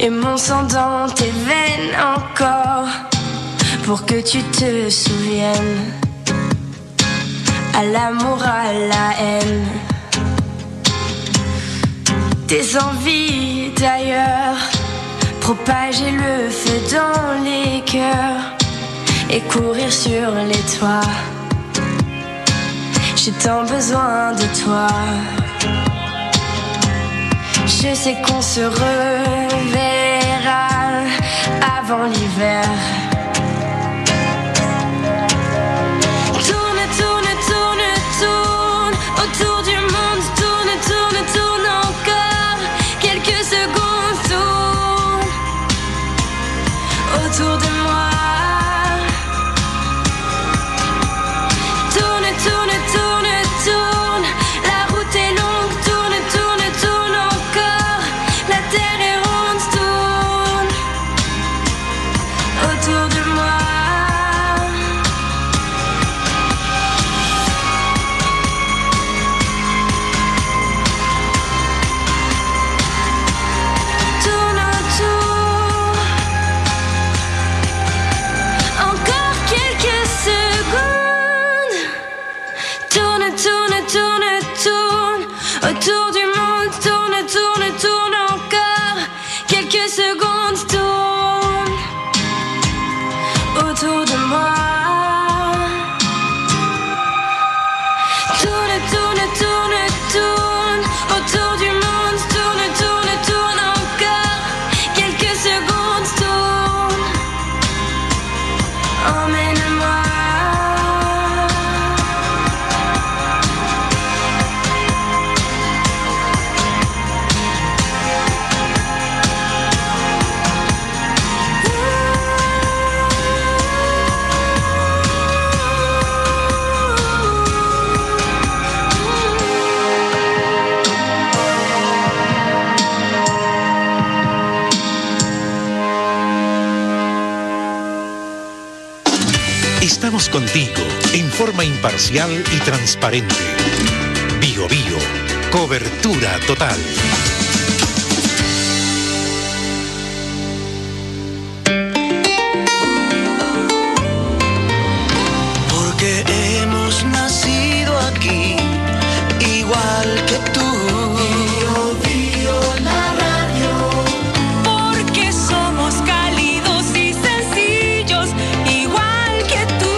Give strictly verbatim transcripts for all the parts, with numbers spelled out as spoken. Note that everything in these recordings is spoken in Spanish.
et mon sang dans tes veines encore, pour que tu te souviennes. À l'amour, à la haine, tes envies d'ailleurs, propager le feu dans les cœurs et courir sur les toits. J'ai tant besoin de toi. Je sais qu'on se reverra avant l'hiver. Tourne, tourne, tourne, tourne autour du monde. Tourne, tourne, tourne encore quelques secondes. Tourne autour de moi. Tourne, tourne, tourne, tourne. La route est longue. Tourne, tourne, tourne encore. La terre est ronde. Tourne autour de moi. Tourne autour. Encore quelques secondes. Tourne, tourne, tourne, tourne autour du monde. Tourne, tourne, tourne encore quelques secondes. Tourne autour de moi. Tourne, tourne, tourne, tourne autour du monde. Tourne, tourne, tourne encore quelques secondes. Tourne, emmène-moi. Estamos contigo en forma imparcial y transparente. Bio Bio, cobertura total. Porque hemos nacido aquí, igual que tú. Bio, Bio, la radio. Porque somos cálidos y sencillos, igual que tú.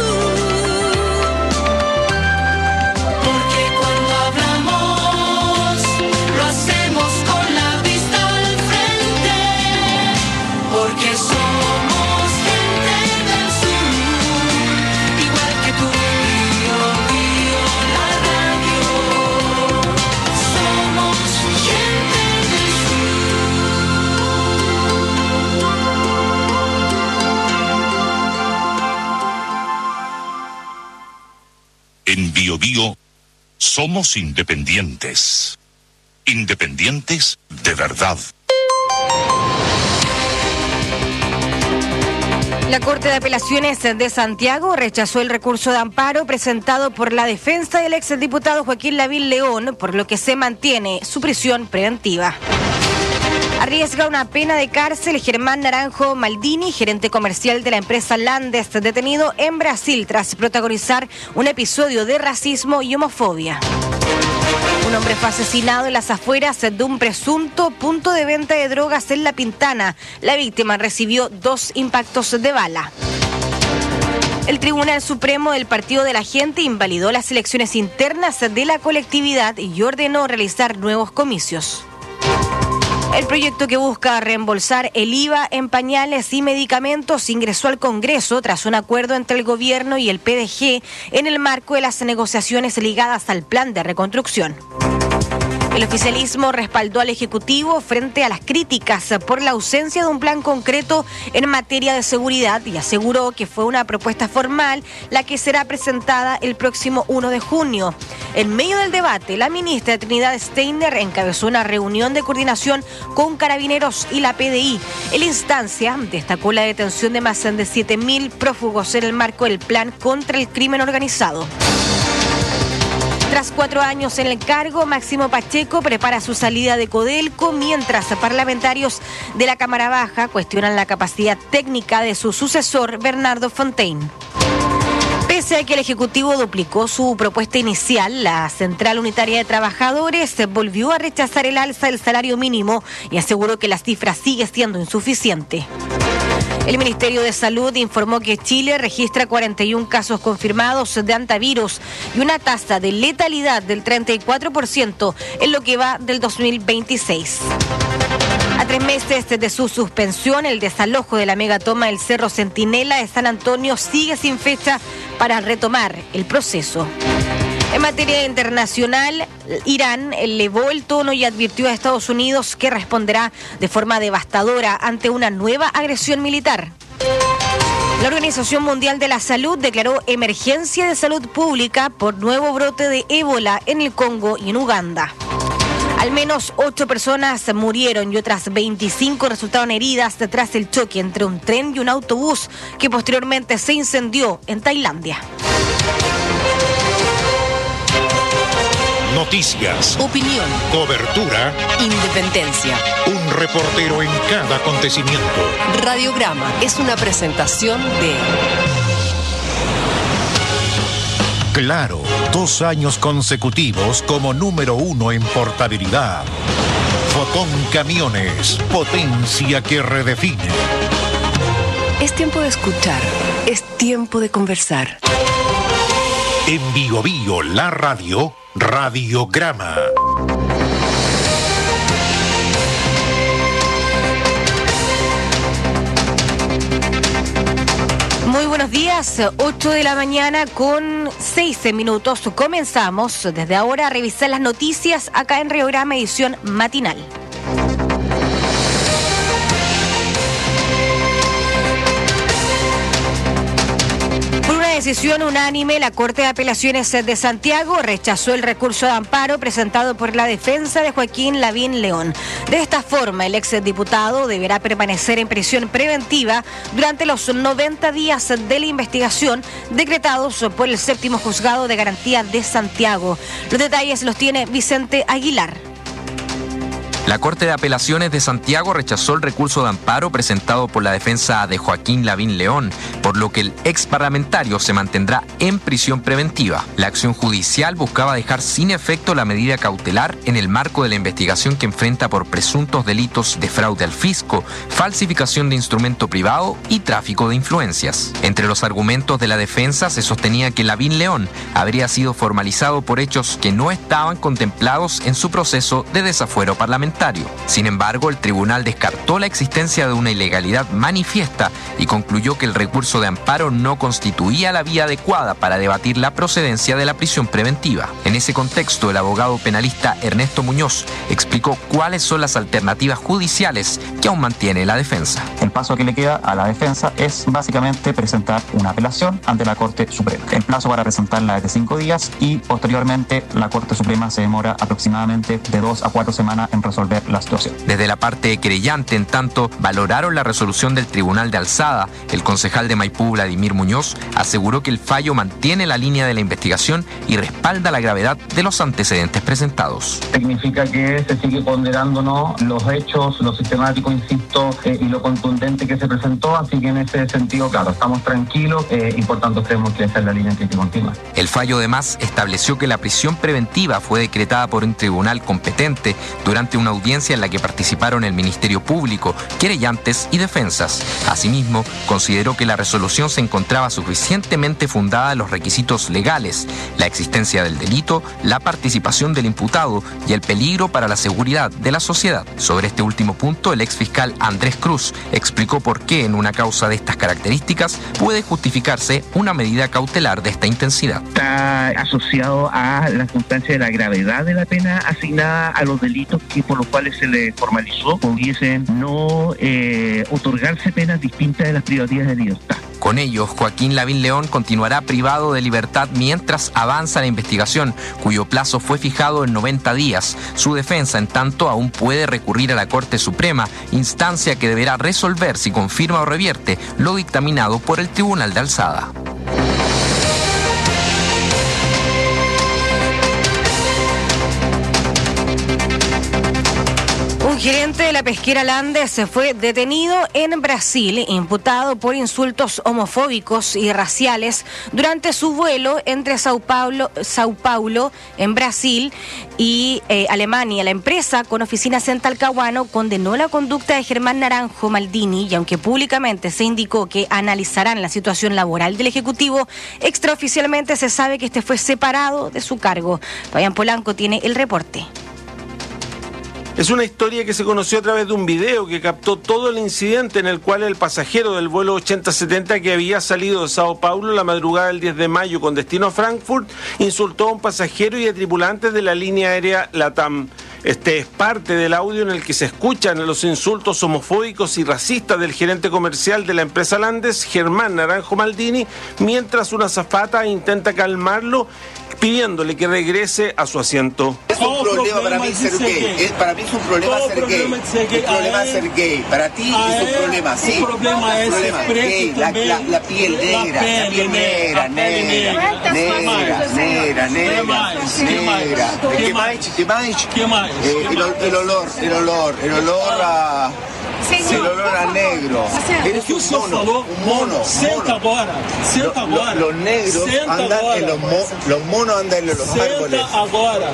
Porque cuando hablamos, lo hacemos con la vista al frente. Porque somos gente del sur, igual que tú. Bio, Bio, la radio. Somos gente del En Bio Bio somos independientes. Independientes de verdad. La Corte de Apelaciones de Santiago rechazó el recurso de amparo presentado por la defensa del exdiputado Joaquín Lavín León, por lo que se mantiene su prisión preventiva. Arriesga una pena de cárcel Germán Naranjo Maldini, gerente comercial de la empresa Landes, detenido en Brasil tras protagonizar un episodio de racismo y homofobia. Un hombre fue asesinado en las afueras de un presunto punto de venta de drogas en La Pintana. La víctima recibió dos impactos de bala. El Tribunal Supremo del Partido de la Gente invalidó las elecciones internas de la colectividad y ordenó realizar nuevos comicios. El proyecto que busca reembolsar el I V A en pañales y medicamentos ingresó al Congreso tras un acuerdo entre el gobierno y el P D G en el marco de las negociaciones ligadas al plan de reconstrucción. El oficialismo respaldó al Ejecutivo frente a las críticas por la ausencia de un plan concreto en materia de seguridad y aseguró que fue una propuesta formal la que será presentada el próximo uno de junio. En medio del debate, la ministra Trinidad Steiner encabezó una reunión de coordinación con Carabineros y la P D I. En la instancia destacó la detención de más de siete mil prófugos en el marco del plan contra el crimen organizado. Tras cuatro años en el cargo, Máximo Pacheco prepara su salida de Codelco, mientras parlamentarios de la Cámara Baja cuestionan la capacidad técnica de su sucesor, Bernardo Fontaine. Pese a que el Ejecutivo duplicó su propuesta inicial, la Central Unitaria de Trabajadores volvió a rechazar el alza del salario mínimo y aseguró que la cifra sigue siendo insuficiente. El Ministerio de Salud informó que Chile registra cuarenta y uno casos confirmados de antivirus y una tasa de letalidad del treinta y cuatro por ciento en lo que va del dos mil veintiséis. A tres meses de su suspensión, el desalojo de la megatoma del Cerro Centinela de San Antonio sigue sin fecha para retomar el proceso. En materia internacional, Irán elevó el tono y advirtió a Estados Unidos que responderá de forma devastadora ante una nueva agresión militar. La Organización Mundial de la Salud declaró emergencia de salud pública por nuevo brote de ébola en el Congo y en Uganda. Al menos ocho personas murieron y otras veinticinco resultaron heridas tras el choque entre un tren y un autobús que posteriormente se incendió en Tailandia. Noticias, Opinión, cobertura, independencia. un reportero en cada acontecimiento. Radiograma es una presentación de Claro, dos años consecutivos como número uno en portabilidad. Fotón Camiones, potencia que redefine. Es tiempo de escuchar, es tiempo de conversar. En Bio Bio, la radio, Radiograma. Muy buenos días, ocho de la mañana con seis minutos. Comenzamos desde ahora a revisar las noticias acá en Radiograma edición matinal. Decisión unánime, la Corte de Apelaciones de Santiago rechazó el recurso de amparo presentado por la defensa de Joaquín Lavín León. De esta forma, el exdiputado deberá permanecer en prisión preventiva durante los noventa días de la investigación decretados por el séptimo juzgado de garantía de Santiago. Los detalles los tiene Vicente Aguilar. La Corte de Apelaciones de Santiago rechazó el recurso de amparo presentado por la defensa de Joaquín Lavín León, por lo que el ex parlamentario se mantendrá en prisión preventiva. La acción judicial buscaba dejar sin efecto la medida cautelar en el marco de la investigación que enfrenta por presuntos delitos de fraude al fisco, falsificación de instrumento privado y tráfico de influencias. Entre los argumentos de la defensa se sostenía que Lavín León habría sido formalizado por hechos que no estaban contemplados en su proceso de desafuero parlamentario. Sin embargo, el tribunal descartó la existencia de una ilegalidad manifiesta y concluyó que el recurso de amparo no constituía la vía adecuada para debatir la procedencia de la prisión preventiva. En ese contexto, el abogado penalista Ernesto Muñoz explicó cuáles son las alternativas judiciales que aún mantiene la defensa. El paso que le queda a la defensa es básicamente presentar una apelación ante la Corte Suprema. El plazo para presentarla es de cinco días y posteriormente la Corte Suprema se demora aproximadamente de dos a cuatro semanas en resolver la situación. Desde la parte querellante, en tanto, valoraron la resolución del Tribunal de Alzada. El concejal de Maipú, Vladimir Muñoz, aseguró que el fallo mantiene la línea de la investigación y respalda la gravedad de los antecedentes presentados. Significa que se sigue ponderándonos los hechos, lo sistemático, insisto, eh, y lo contundente que se presentó, así que en ese sentido, claro, estamos tranquilos eh, y por tanto creemos que esa es la línea que hay que continuar. El fallo además estableció que la prisión preventiva fue decretada por un tribunal competente durante una audiencia en la que participaron el Ministerio Público, querellantes y defensas. Asimismo, consideró que la resolución se encontraba suficientemente fundada en los requisitos legales, la existencia del delito, la participación del imputado y el peligro para la seguridad de la sociedad. Sobre este último punto, el exfiscal Andrés Cruz explicó por qué en una causa de estas características puede justificarse una medida cautelar de esta intensidad. Está asociado a la circunstancia de la gravedad de la pena asignada a los delitos que por los cuales se le formalizó, pudiesen no eh, otorgarse penas distintas de las privativas de libertad. Con ello, Joaquín Lavín León continuará privado de libertad mientras avanza la investigación, cuyo plazo fue fijado en noventa días. Su defensa, en tanto, aún puede recurrir a la Corte Suprema, instancia que deberá resolver si confirma o revierte lo dictaminado por el Tribunal de Alzada. Un gerente de la pesquera Landes se fue detenido en Brasil, imputado por insultos homofóbicos y raciales durante su vuelo entre Sao Paulo, Sao Paulo en Brasil y eh, Alemania. La empresa, con oficinas en Talcahuano, condenó la conducta de Germán Naranjo Maldini y aunque públicamente se indicó que analizarán la situación laboral del Ejecutivo, extraoficialmente se sabe que este fue separado de su cargo. Fabián Polanco tiene el reporte. Es una historia que se conoció a través de un video que captó todo el incidente en el cual el pasajero del vuelo ochenta setenta que había salido de Sao Paulo la madrugada del diez de mayo con destino a Frankfurt insultó a un pasajero y a tripulantes de la línea aérea LATAM. Este es parte del audio en el que se escuchan los insultos homofóbicos y racistas del gerente comercial de la empresa Landes, Germán Naranjo Maldini, mientras una azafata intenta calmarlo pidiéndole que regrese a su asiento. Es un problema para mí ser gay. Es, para mí es un problema ser gay. Un problema ser gay. Para ti es un problema, sí. Un problema es gay. La, la, la piel negra, la piel negra, negra, negra, negra, negra, negra. ¿Qué más? ¿Qué más? ¿Qué más? El olor, el olor, el olor a... El olor a negro. Eres un mono, un mono. Senta agora, senta agora. Los negros andan en los monos, los monos andan en los árboles. Senta agora.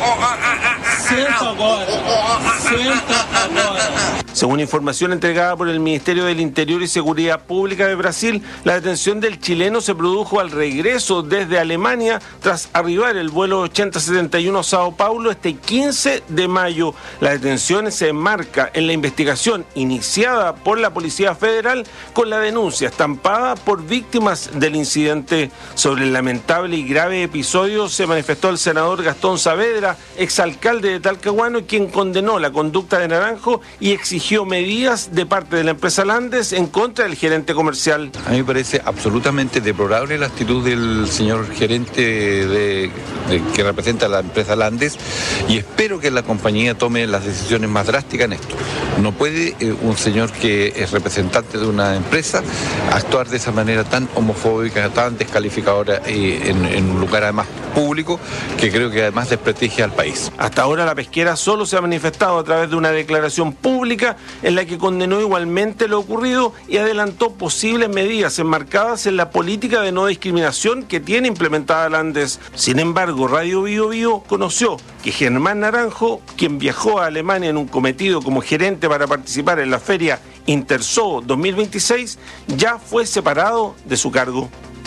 Senta agora. Senta agora. Según información entregada por el Ministerio del Interior y Seguridad Pública de Brasil, la detención del chileno se produjo al regreso desde Alemania tras arribar el vuelo ochenta setenta y uno a Sao Paulo este quince de mayo. La detención se enmarca en la investigación iniciada por la Policía Federal con la denuncia estampada por víctimas del incidente. Sobre el lamentable y grave episodio se manifestó el senador Gastón Saavedra, exalcalde de Talcahuano, quien condenó la conducta de Naranjo y exigió medidas de parte de la empresa Landes en contra del gerente comercial. A mí me parece absolutamente deplorable la actitud del señor gerente de, de, que representa a la empresa Landes y espero que la compañía tome las decisiones más drásticas en esto. No puede eh, un señor que es representante de una empresa actuar de esa manera tan homofóbica, tan descalificadora eh, en, en un lugar además público, que creo que además desprestigia al país. Hasta ahora la pesquera solo se ha manifestado a través de una declaración pública en la que condenó igualmente lo ocurrido y adelantó posibles medidas enmarcadas en la política de no discriminación que tiene implementada Landes. Sin embargo, Radio Bio Bio conoció que Germán Naranjo, quien viajó a Alemania en un cometido como gerente para participar en la feria Interzoo dos mil veintiséis, ya fue separado de su cargo.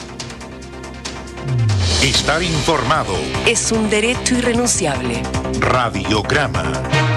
Estar informado es un derecho irrenunciable. Radiograma.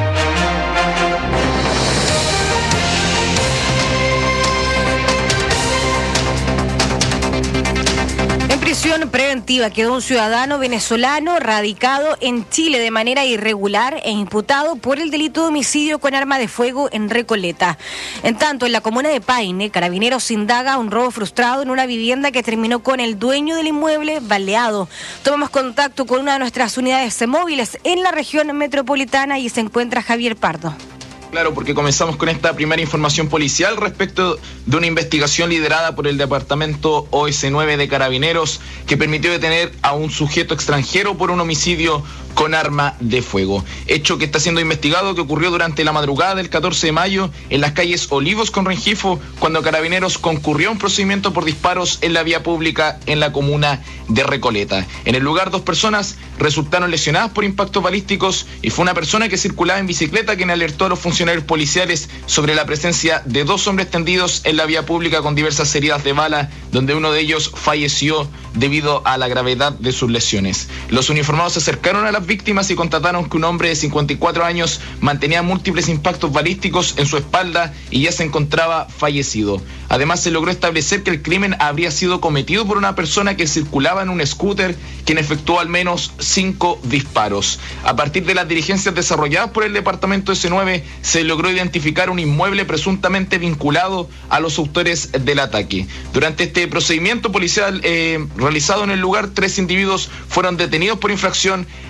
En prisión preventiva quedó un ciudadano venezolano radicado en Chile de manera irregular e imputado por el delito de homicidio con arma de fuego en Recoleta. En tanto, en la comuna de Paine, Carabineros indaga un robo frustrado en una vivienda que terminó con el dueño del inmueble baleado. Tomamos contacto con una de nuestras unidades móviles en la región metropolitana y se encuentra Javier Pardo. Claro, porque comenzamos con esta primera información policial respecto de una investigación liderada por el Departamento O S nueve de Carabineros que permitió detener a un sujeto extranjero por un homicidio con arma de fuego. Hecho que está siendo investigado, que ocurrió durante la madrugada del catorce de mayo en las calles Olivos con Rengifo, cuando Carabineros concurrió a un procedimiento por disparos en la vía pública en la comuna de Recoleta. En el lugar, dos personas resultaron lesionadas por impactos balísticos y fue una persona que circulaba en bicicleta quien alertó a los funcionarios policiales sobre la presencia de dos hombres tendidos en la vía pública con diversas heridas de bala, donde uno de ellos falleció debido a la gravedad de sus lesiones. Los uniformados se acercaron a las víctimas y constataron que un hombre de cincuenta y cuatro años mantenía múltiples impactos balísticos en su espalda y ya se encontraba fallecido. Además, se logró establecer que el crimen habría sido cometido por una persona que circulaba en un scooter, quien efectuó al menos cinco disparos. A partir de las diligencias desarrolladas por el Departamento S nueve, se logró identificar un inmueble presuntamente vinculado a los autores del ataque. Durante este procedimiento policial eh, realizado en el lugar, tres individuos fueron detenidos por infracción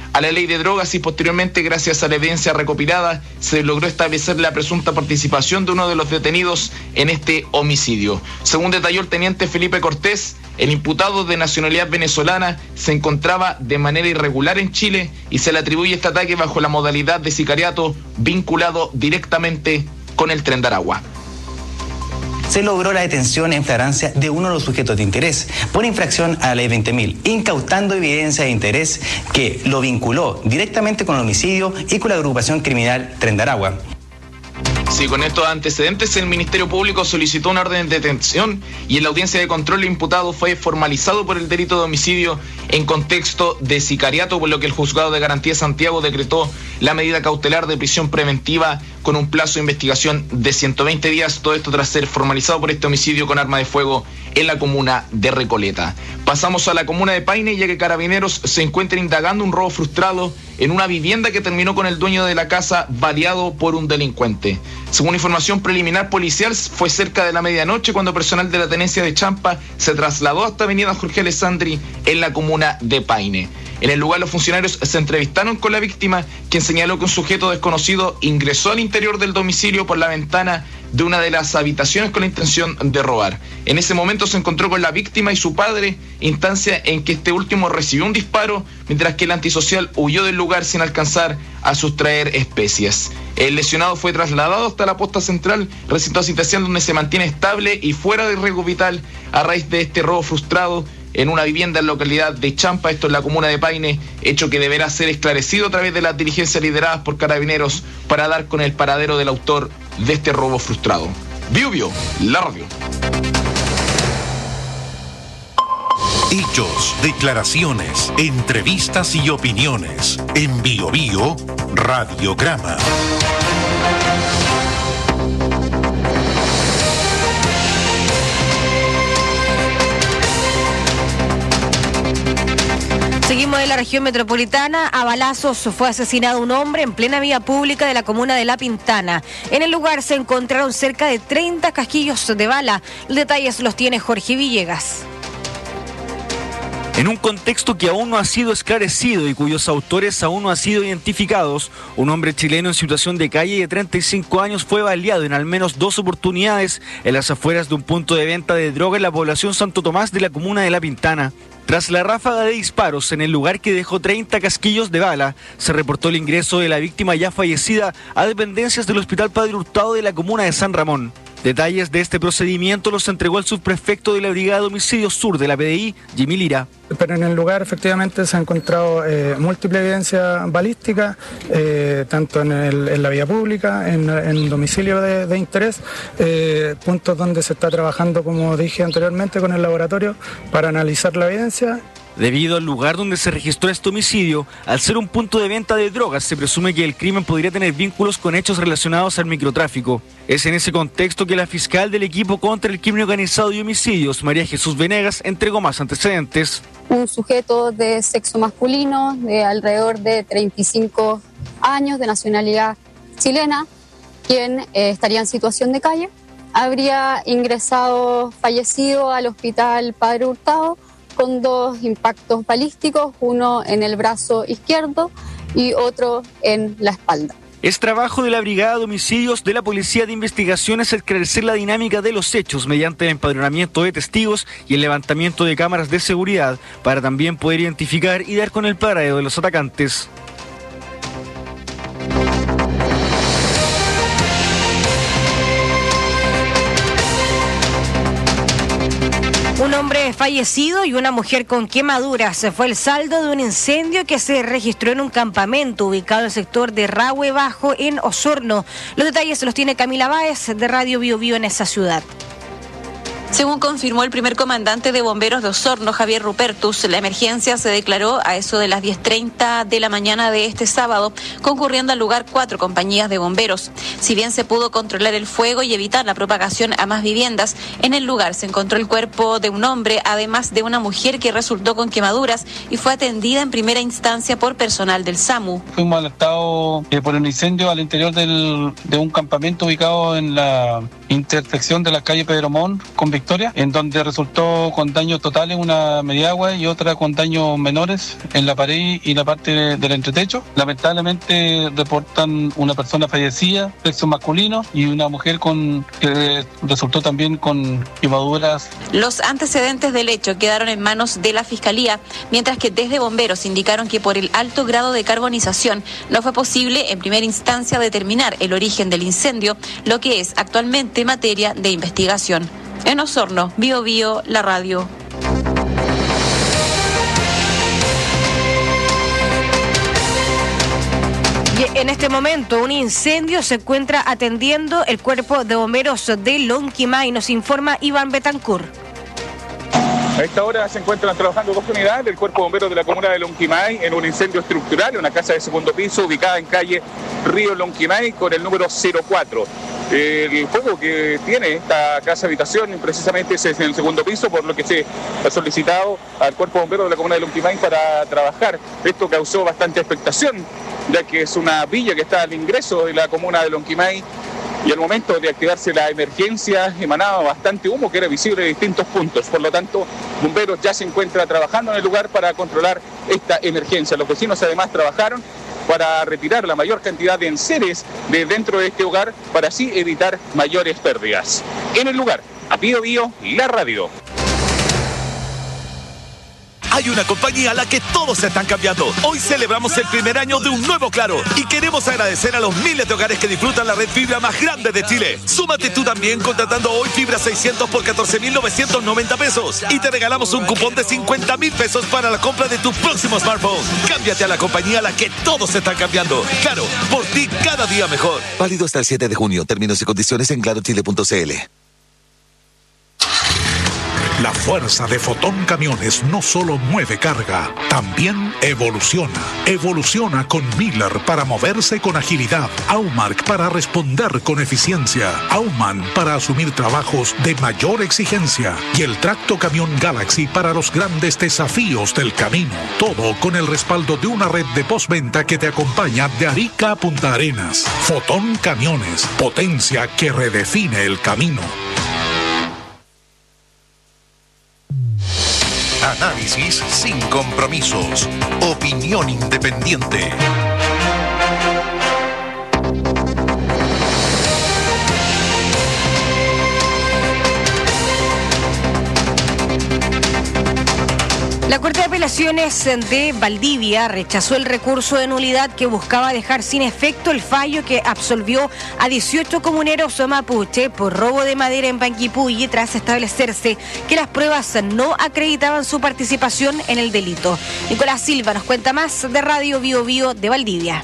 a la ley de drogas y posteriormente, gracias a la evidencia recopilada, se logró establecer la presunta participación de uno de los detenidos en este homicidio. Según detalló el teniente Felipe Cortés, el imputado de nacionalidad venezolana se encontraba de manera irregular en Chile y se le atribuye este ataque bajo la modalidad de sicariato vinculado directamente con el Tren de Aragua. Se logró la detención en flagrancia de uno de los sujetos de interés por infracción a la ley veinte mil, incautando evidencia de interés que lo vinculó directamente con el homicidio y con la agrupación criminal Tren de Aragua. Sí, con estos antecedentes el Ministerio Público solicitó una orden de detención y en la audiencia de control el imputado fue formalizado por el delito de homicidio en contexto de sicariato, por lo que el Juzgado de Garantía de Santiago decretó la medida cautelar de prisión preventiva con un plazo de investigación de ciento veinte días, todo esto tras ser formalizado por este homicidio con arma de fuego en la comuna de Recoleta. Pasamos a la comuna de Paine, ya que Carabineros se encuentra indagando un robo frustrado en una vivienda que terminó con el dueño de la casa baleado por un delincuente. Según información preliminar policial, fue cerca de la medianoche cuando personal de la tenencia de Champa se trasladó hasta avenida Jorge Alessandri en la comuna de Paine. En el lugar los funcionarios se entrevistaron con la víctima, quien señaló que un sujeto desconocido ingresó al interior del domicilio por la ventana de una de las habitaciones con la intención de robar. En ese momento se encontró con la víctima y su padre, instancia en que este último recibió un disparo, mientras que el antisocial huyó del lugar sin alcanzar a sustraer especies. El lesionado fue trasladado hasta la posta central, recinto asistencial donde se mantiene estable y fuera de riesgo vital a raíz de este robo frustrado en una vivienda en la localidad de Champa, esto en la comuna de Paine, hecho que deberá ser esclarecido a través de las diligencias lideradas por Carabineros para dar con el paradero del autor de este robo frustrado. Bio Bio, la radio. Hechos, declaraciones, entrevistas y opiniones. En Bio Bio, Radiograma. Seguimos en la región metropolitana. A balazos fue asesinado un hombre en plena vía pública de la comuna de La Pintana. En el lugar se encontraron cerca de treinta casquillos de bala. Los detalles los tiene Jorge Villegas. En un contexto que aún no ha sido esclarecido y cuyos autores aún no han sido identificados, un hombre chileno en situación de calle de treinta y cinco años fue baleado en al menos dos oportunidades en las afueras de un punto de venta de droga en la población Santo Tomás de la comuna de La Pintana. Tras la ráfaga de disparos en el lugar que dejó treinta casquillos de bala, se reportó el ingreso de la víctima ya fallecida a dependencias del Hospital Padre Hurtado de la comuna de San Ramón. Detalles de este procedimiento los entregó el subprefecto de la Brigada de Homicidios Sur de la P D I, Jimmy Lira. Pero en el lugar efectivamente se ha encontrado eh, múltiple evidencia balística, eh, tanto en, el, en la vía pública, en, en domicilio de, de interés, eh, puntos donde se está trabajando, como dije anteriormente, con el laboratorio para analizar la evidencia. Debido al lugar donde se registró este homicidio, al ser un punto de venta de drogas, se presume que el crimen podría tener vínculos con hechos relacionados al microtráfico. Es en ese contexto que la fiscal del equipo contra el crimen organizado y homicidios, María Jesús Venegas, entregó más antecedentes. Un sujeto de sexo masculino, de alrededor de treinta y cinco años, de nacionalidad chilena, quien eh, estaría en situación de calle, habría ingresado fallecido al Hospital Padre Hurtado con dos impactos balísticos, uno en el brazo izquierdo y otro en la espalda. Es trabajo de la Brigada de Homicidios de la Policía de Investigaciones esclarecer la dinámica de los hechos mediante el empadronamiento de testigos y el levantamiento de cámaras de seguridad para también poder identificar y dar con el paradero de los atacantes. Un hombre fallecido y una mujer con quemaduras fue el saldo de un incendio que se registró en un campamento ubicado en el sector de Rahue Bajo en Osorno. Los detalles los tiene Camila Báez de Radio Bio Bio en esa ciudad. Según confirmó el primer comandante de bomberos de Osorno, Javier Rupertus, la emergencia se declaró a eso de las diez treinta de la mañana de este sábado, concurriendo al lugar cuatro compañías de bomberos. Si bien se pudo controlar el fuego y evitar la propagación a más viviendas, en el lugar se encontró el cuerpo de un hombre, además de una mujer que resultó con quemaduras y fue atendida en primera instancia por personal del SAMU. Fuimos alertados eh, por un incendio al interior del, de un campamento ubicado en la intersección de la calle Pedro Montt con Victoria, en donde resultó con daños totales una mediagua y otra con daños menores en la pared y la parte del entretecho. Lamentablemente reportan una persona fallecida, sexo masculino, y una mujer con que resultó también con quemaduras. Los antecedentes del hecho quedaron en manos de la Fiscalía, mientras que desde bomberos indicaron que por el alto grado de carbonización no fue posible en primera instancia determinar el origen del incendio, lo que es actualmente materia de investigación. En Osorno, Bio Bio, la radio. Y en este momento un incendio se encuentra atendiendo el cuerpo de bomberos de Lonquimay, nos informa Iván Betancourt. A esta hora se encuentran trabajando dos unidades del Cuerpo de Bomberos de la comuna de Lonquimay en un incendio estructural en una casa de segundo piso ubicada en calle Río Lonquimay con el número cero cuatro. El fuego que tiene esta casa habitación precisamente es en el segundo piso, por lo que se ha solicitado al Cuerpo de Bomberos de la comuna de Lonquimay para trabajar. Esto causó bastante expectación, ya que es una villa que está al ingreso de la comuna de Lonquimay, y al momento de activarse la emergencia emanaba bastante humo que era visible en distintos puntos. Por lo tanto, bomberos ya se encuentra trabajando en el lugar para controlar esta emergencia. Los vecinos además trabajaron para retirar la mayor cantidad de enseres de dentro de este hogar para así evitar mayores pérdidas. En el lugar, a Bio Bio, la radio. Hay una compañía a la que todos se están cambiando. Hoy celebramos el primer año de un nuevo Claro y queremos agradecer a los miles de hogares que disfrutan la red fibra más grande de Chile. Súmate tú también contratando hoy fibra seiscientos por catorce mil novecientos noventa pesos y te regalamos un cupón de cincuenta mil pesos para la compra de tu próximo smartphone. Cámbiate a la compañía a la que todos se están cambiando. Claro, por ti cada día mejor. Válido hasta el siete de junio. Términos y condiciones en claro chile punto c l. La fuerza de Fotón Camiones no solo mueve carga, también evoluciona. Evoluciona con Miller para moverse con agilidad, Aumark para responder con eficiencia, Auman para asumir trabajos de mayor exigencia y el Tracto Camión Galaxy para los grandes desafíos del camino. Todo con el respaldo de una red de postventa que te acompaña de Arica a Punta Arenas. Fotón Camiones, potencia que redefine el camino. Análisis sin compromisos. Opinión independiente. La Corte de Apelaciones de Valdivia rechazó el recurso de nulidad que buscaba dejar sin efecto el fallo que absolvió a dieciocho comuneros mapuche por robo de madera en Panguipulli tras establecerse que las pruebas no acreditaban su participación en el delito. Nicolás Silva nos cuenta más de Radio Bio Bio de Valdivia.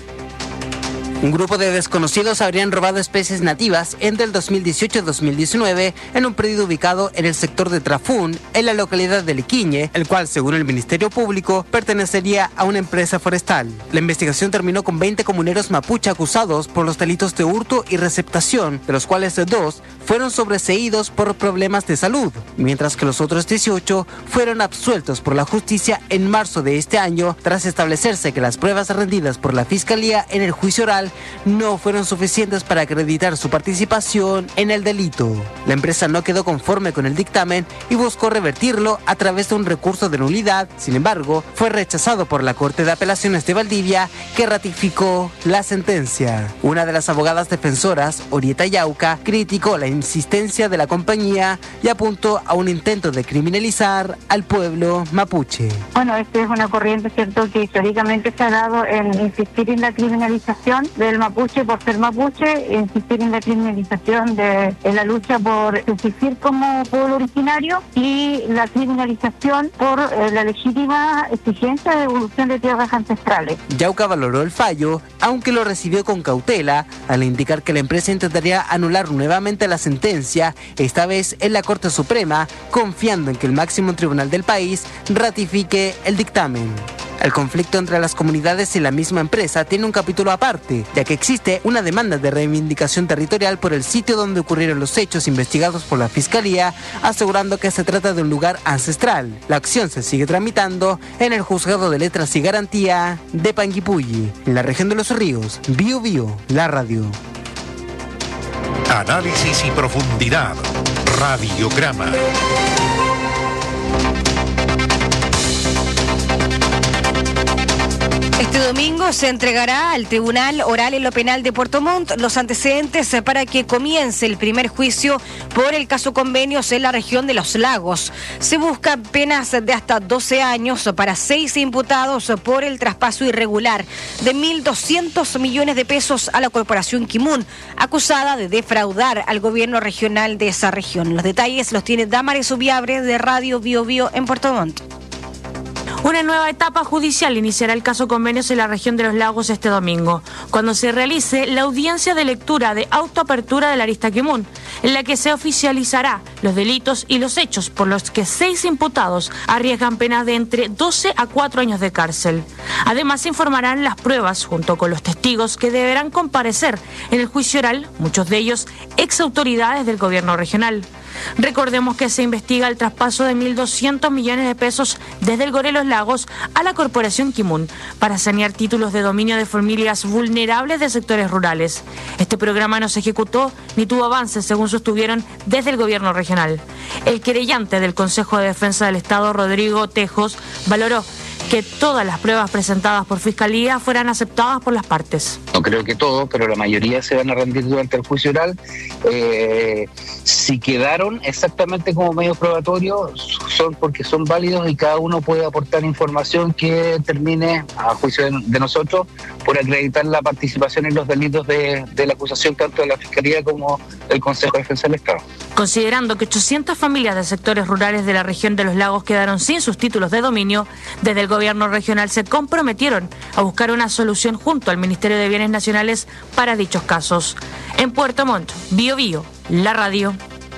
Un grupo de desconocidos habrían robado especies nativas entre el dos mil dieciocho y dos mil diecinueve en un predio ubicado en el sector de Trafún, en la localidad de Liquiñe, el cual, según el Ministerio Público, pertenecería a una empresa forestal. La investigación terminó con veinte comuneros mapuche acusados por los delitos de hurto y receptación, de los cuales dos fueron sobreseídos por problemas de salud, mientras que los otros dieciocho fueron absueltos por la justicia en marzo de este año, tras establecerse que las pruebas rendidas por la Fiscalía en el juicio oral no fueron suficientes para acreditar su participación en el delito. La empresa no quedó conforme con el dictamen y buscó revertirlo a través de un recurso de nulidad. Sin embargo, fue rechazado por la Corte de Apelaciones de Valdivia, que ratificó la sentencia. Una de las abogadas defensoras, Orieta Yauca, criticó la insistencia de la compañía y apuntó a un intento de criminalizar al pueblo mapuche. Bueno, esta es una corriente, cierto, que históricamente se ha dado en insistir en la criminalización del mapuche por ser mapuche, insistir en la criminalización de en la lucha por existir como pueblo originario y la criminalización por eh, la legítima exigencia de devolución de tierras ancestrales. Yauca valoró el fallo, aunque lo recibió con cautela, al indicar que la empresa intentaría anular nuevamente la sentencia, esta vez en la Corte Suprema, confiando en que el máximo tribunal del país ratifique el dictamen. El conflicto entre las comunidades y la misma empresa tiene un capítulo aparte, ya que existe una demanda de reivindicación territorial por el sitio donde ocurrieron los hechos investigados por la Fiscalía, asegurando que se trata de un lugar ancestral. La acción se sigue tramitando en el Juzgado de Letras y Garantía de Panguipulli, en la región de Los Ríos. Bio Bio, la radio. Análisis y profundidad. Radiograma. Este domingo se entregará al Tribunal Oral en lo Penal de Puerto Montt los antecedentes para que comience el primer juicio por el caso Convenios en la región de Los Lagos. Se buscan penas de hasta doce años para seis imputados por el traspaso irregular de mil doscientos millones de pesos a la Corporación Kimun, acusada de defraudar al gobierno regional de esa región. Los detalles los tiene Damaris Ubiabre de Radio Bio Bio en Puerto Montt. Una nueva etapa judicial iniciará el caso Convenios en la región de Los Lagos este domingo, cuando se realice la audiencia de lectura de autoapertura de la arista Kimun, en la que se oficializará los delitos y los hechos por los que seis imputados arriesgan penas de entre doce a cuatro años de cárcel. Además, se informarán las pruebas junto con los testigos que deberán comparecer en el juicio oral, muchos de ellos ex autoridades del gobierno regional. Recordemos que se investiga el traspaso de mil doscientos millones de pesos desde el Gore Los Lagos a la Corporación Kimun para sanear títulos de dominio de familias vulnerables de sectores rurales. Este programa no se ejecutó ni tuvo avances, según sostuvieron desde el gobierno regional. El querellante del Consejo de Defensa del Estado, Rodrigo Tejos, valoró que todas las pruebas presentadas por Fiscalía fueran aceptadas por las partes. No creo que todos, pero la mayoría se van a rendir durante el juicio oral. Eh, si quedaron exactamente como medios probatorios, son porque son válidos y cada uno puede aportar información que termine, a juicio de, de nosotros, por acreditar la participación en los delitos de, de la acusación tanto de la Fiscalía como del Consejo de Defensa del Estado. Considerando que ochocientas familias de sectores rurales de la región de Los Lagos quedaron sin sus títulos de dominio, desde el gobierno regional se comprometieron a buscar una solución junto al Ministerio de Bienes Nacionales para dichos casos. En Puerto Montt, Bio Bio, la radio.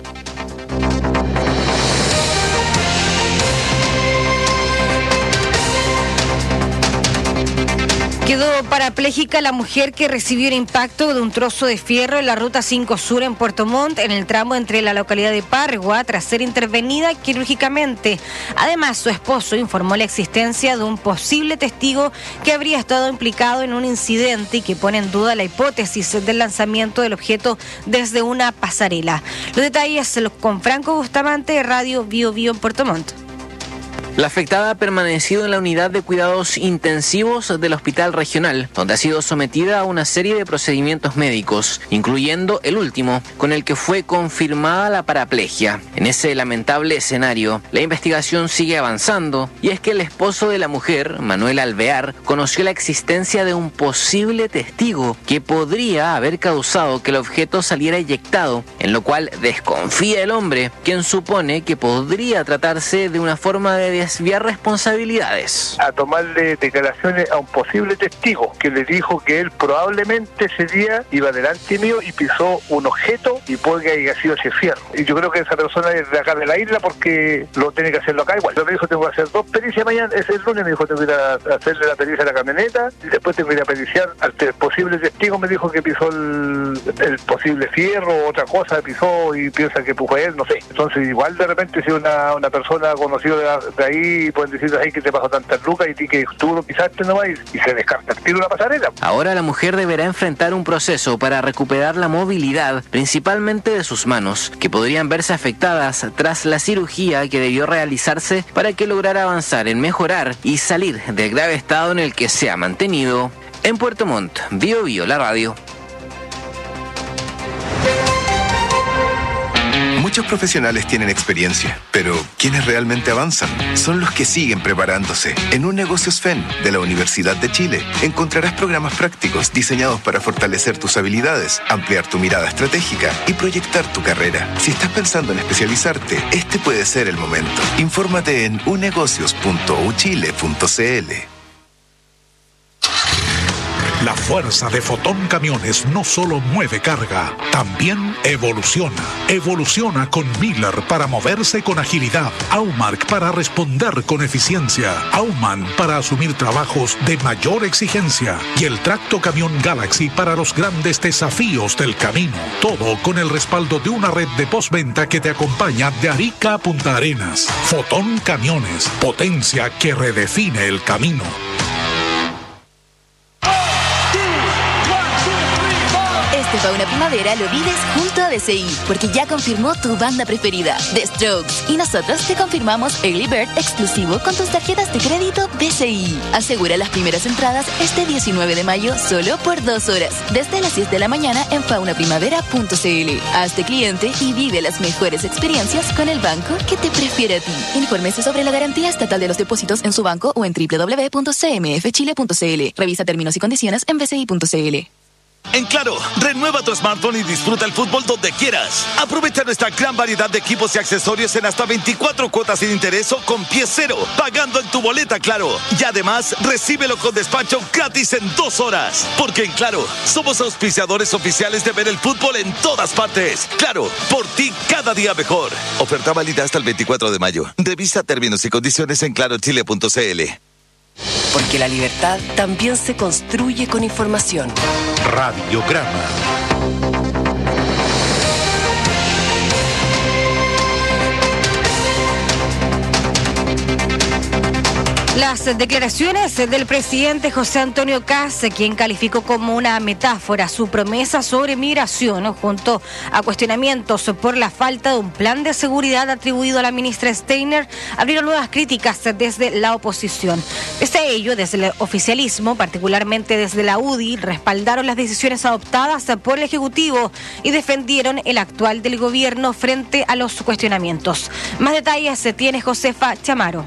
Quedó parapléjica la mujer que recibió el impacto de un trozo de fierro en la ruta cinco Sur en Puerto Montt, en el tramo entre la localidad de Pargua, tras ser intervenida quirúrgicamente. Además, su esposo informó la existencia de un posible testigo que habría estado implicado en un incidente y que pone en duda la hipótesis del lanzamiento del objeto desde una pasarela. Los detalles con Franco Bustamante de Radio Bio Bio en Puerto Montt. La afectada ha permanecido en la unidad de cuidados intensivos del hospital regional, donde ha sido sometida a una serie de procedimientos médicos, incluyendo el último, con el que fue confirmada la paraplegia. En ese lamentable escenario, la investigación sigue avanzando, y es que el esposo de la mujer, Manuel Alvear, conoció la existencia de un posible testigo que podría haber causado que el objeto saliera eyectado, en lo cual desconfía el hombre, quien supone que podría tratarse de una forma de desviar responsabilidades. A tomarle declaraciones a un posible testigo que le dijo que él probablemente ese día iba delante mío y pisó un objeto y puede que haya sido ese fierro. Y yo creo que esa persona es de acá de la isla porque lo tiene que hacerlo acá igual. Yo me dijo tengo que hacer dos pericias mañana, es el lunes me dijo tengo que ir a hacerle la pericia a la camioneta y después tengo que ir a periciar al posible testigo, me dijo que pisó el, el posible fierro o otra cosa, pisó y piensa que empujó a él, no sé. Entonces igual de repente si una, una persona conocida de, de ahí y pueden decir ahí que te pasó tantas lucas y ti que tú lo pisaste nomás y, y se descarta el tiro una pasarela. Ahora la mujer deberá enfrentar un proceso para recuperar la movilidad, principalmente de sus manos, que podrían verse afectadas tras la cirugía que debió realizarse para que lograra avanzar en mejorar y salir del grave estado en el que se ha mantenido. En Puerto Montt, Bio Bio, la radio. Muchos profesionales tienen experiencia, pero quienes realmente avanzan son los que siguen preparándose. En Un Negocios F E N de la Universidad de Chile encontrarás programas prácticos diseñados para fortalecer tus habilidades, ampliar tu mirada estratégica y proyectar tu carrera. Si estás pensando en especializarte, este puede ser el momento. Infórmate en unegocios punto u chile punto c l. La fuerza de Fotón Camiones no solo mueve carga, también evoluciona. Evoluciona con Miller para moverse con agilidad, Aumark para responder con eficiencia, Auman para asumir trabajos de mayor exigencia y el Tracto Camión Galaxy para los grandes desafíos del camino. Todo con el respaldo de una red de postventa que te acompaña de Arica a Punta Arenas. Fotón Camiones, potencia que redefine el camino. Este Fauna Primavera lo vives junto a B C I, porque ya confirmó tu banda preferida, The Strokes. Y nosotros te confirmamos Early Bird exclusivo con tus tarjetas de crédito B C I. Asegura las primeras entradas este diecinueve de mayo solo por dos horas, desde las diez de la mañana en fauna primavera punto c l. Hazte cliente y vive las mejores experiencias con el banco que te prefiere a ti. Infórmese sobre la garantía estatal de los depósitos en su banco o en doble u doble u doble u punto c m f chile punto c l. Revisa términos y condiciones en b c i punto c l. En Claro, renueva tu smartphone y disfruta el fútbol donde quieras. Aprovecha nuestra gran variedad de equipos y accesorios en hasta veinticuatro cuotas sin interés o con pie cero, pagando en tu boleta Claro. Y además, recíbelo con despacho gratis en dos horas. Porque en Claro, somos auspiciadores oficiales de ver el fútbol en todas partes. Claro, por ti cada día mejor. Oferta válida hasta el veinticuatro de mayo. Revisa términos y condiciones en claro chile punto c l. Porque la libertad también se construye con información. Radiograma. Las declaraciones del presidente José Antonio Kast, quien calificó como una metáfora su promesa sobre migración, junto a cuestionamientos por la falta de un plan de seguridad atribuido a la ministra Steiner, abrieron nuevas críticas desde la oposición. Pese a ello, desde el oficialismo, particularmente desde la U D I, respaldaron las decisiones adoptadas por el Ejecutivo y defendieron el actual del gobierno frente a los cuestionamientos. Más detalles se tiene Josefa Chamaro.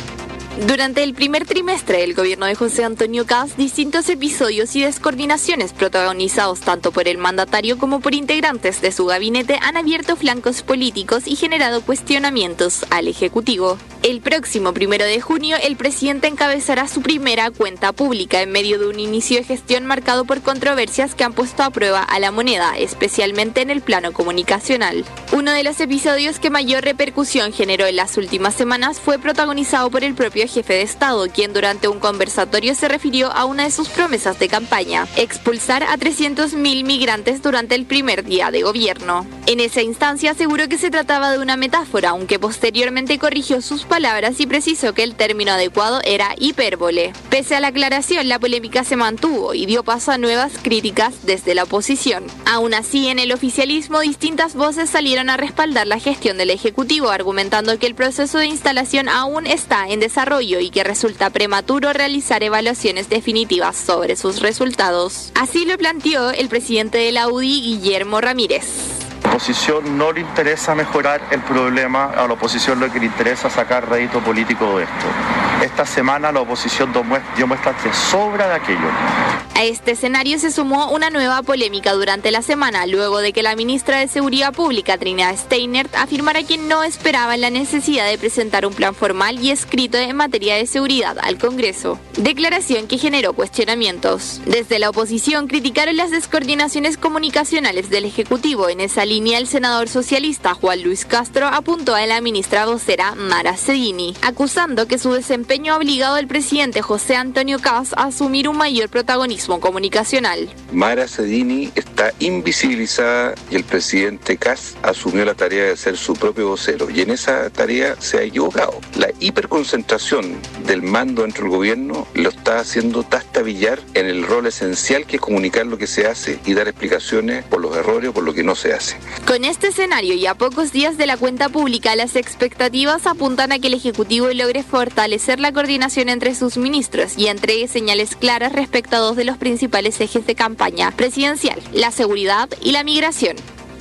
Durante el primer trimestre del gobierno de José Antonio Kast, distintos episodios y descoordinaciones protagonizados tanto por el mandatario como por integrantes de su gabinete han abierto flancos políticos y generado cuestionamientos al Ejecutivo. El próximo primero de junio, el presidente encabezará su primera cuenta pública en medio de un inicio de gestión marcado por controversias que han puesto a prueba a la moneda, especialmente en el plano comunicacional. Uno de los episodios que mayor repercusión generó en las últimas semanas fue protagonizado por el propio jefe de Estado, quien durante un conversatorio se refirió a una de sus promesas de campaña: expulsar a trescientos mil migrantes durante el primer día de gobierno. En esa instancia aseguró que se trataba de una metáfora, aunque posteriormente corrigió sus palabras y precisó que el término adecuado era hipérbole. Pese a la aclaración, la polémica se mantuvo y dio paso a nuevas críticas desde la oposición. Aún así, en el oficialismo, distintas voces salieron a respaldar la gestión del Ejecutivo, argumentando que el proceso de instalación aún está en desarrollo y que resulta prematuro realizar evaluaciones definitivas sobre sus resultados. Así lo planteó el presidente de la U D I, Guillermo Ramírez. A la oposición no le interesa mejorar el problema, a la oposición lo que le interesa es sacar rédito político de esto. Esta semana la oposición dio muestras de sobra de aquello. A este escenario se sumó una nueva polémica durante la semana, luego de que la ministra de Seguridad Pública, Trinidad Steiner, afirmara que no esperaba la necesidad de presentar un plan formal y escrito en materia de seguridad al Congreso. Declaración que generó cuestionamientos. Desde la oposición criticaron las descoordinaciones comunicacionales del Ejecutivo. En esa línea, el senador socialista Juan Luis Castro apuntó a la ministra vocera Mara Cedini, acusando que su desempeño ha obligado al presidente José Antonio Kast a asumir un mayor protagonismo comunicacional. Mara Cedini está invisibilizada y el presidente Kast asumió la tarea de ser su propio vocero, y en esa tarea se ha equivocado. La hiperconcentración del mando dentro del gobierno lo está haciendo tastabillar en el rol esencial que es comunicar lo que se hace y dar explicaciones por los errores o por lo que no se hace. Con este escenario y a pocos días de la cuenta pública, las expectativas apuntan a que el Ejecutivo logre fortalecer la coordinación entre sus ministros y entregue señales claras respecto a dos de los principales ejes de campaña presidencial: la seguridad y la migración.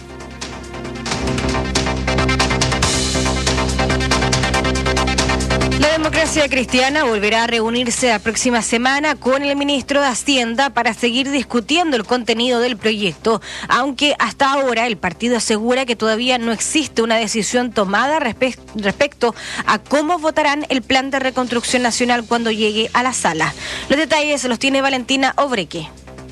La Democracia Cristiana volverá a reunirse la próxima semana con el ministro de Hacienda para seguir discutiendo el contenido del proyecto, aunque hasta ahora el partido asegura que todavía no existe una decisión tomada respe- respecto a cómo votarán el plan de reconstrucción nacional cuando llegue a la sala. Los detalles los tiene Valentina Obreque.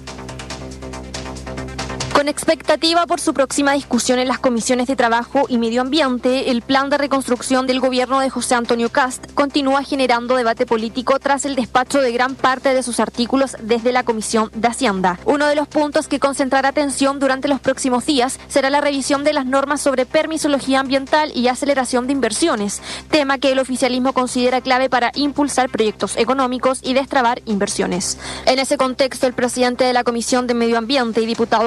Con expectativa por su próxima discusión en las comisiones de Trabajo y Medio Ambiente, el plan de reconstrucción del gobierno de José Antonio Kast continúa generando debate político tras el despacho de gran parte de sus artículos desde la Comisión de Hacienda. Uno de los puntos que concentrará atención durante los próximos días será la revisión de las normas sobre permisología ambiental y aceleración de inversiones, tema que el oficialismo considera clave para impulsar proyectos económicos y destrabar inversiones. En ese contexto, el presidente de la Comisión de Medio Ambiente y diputado U D I,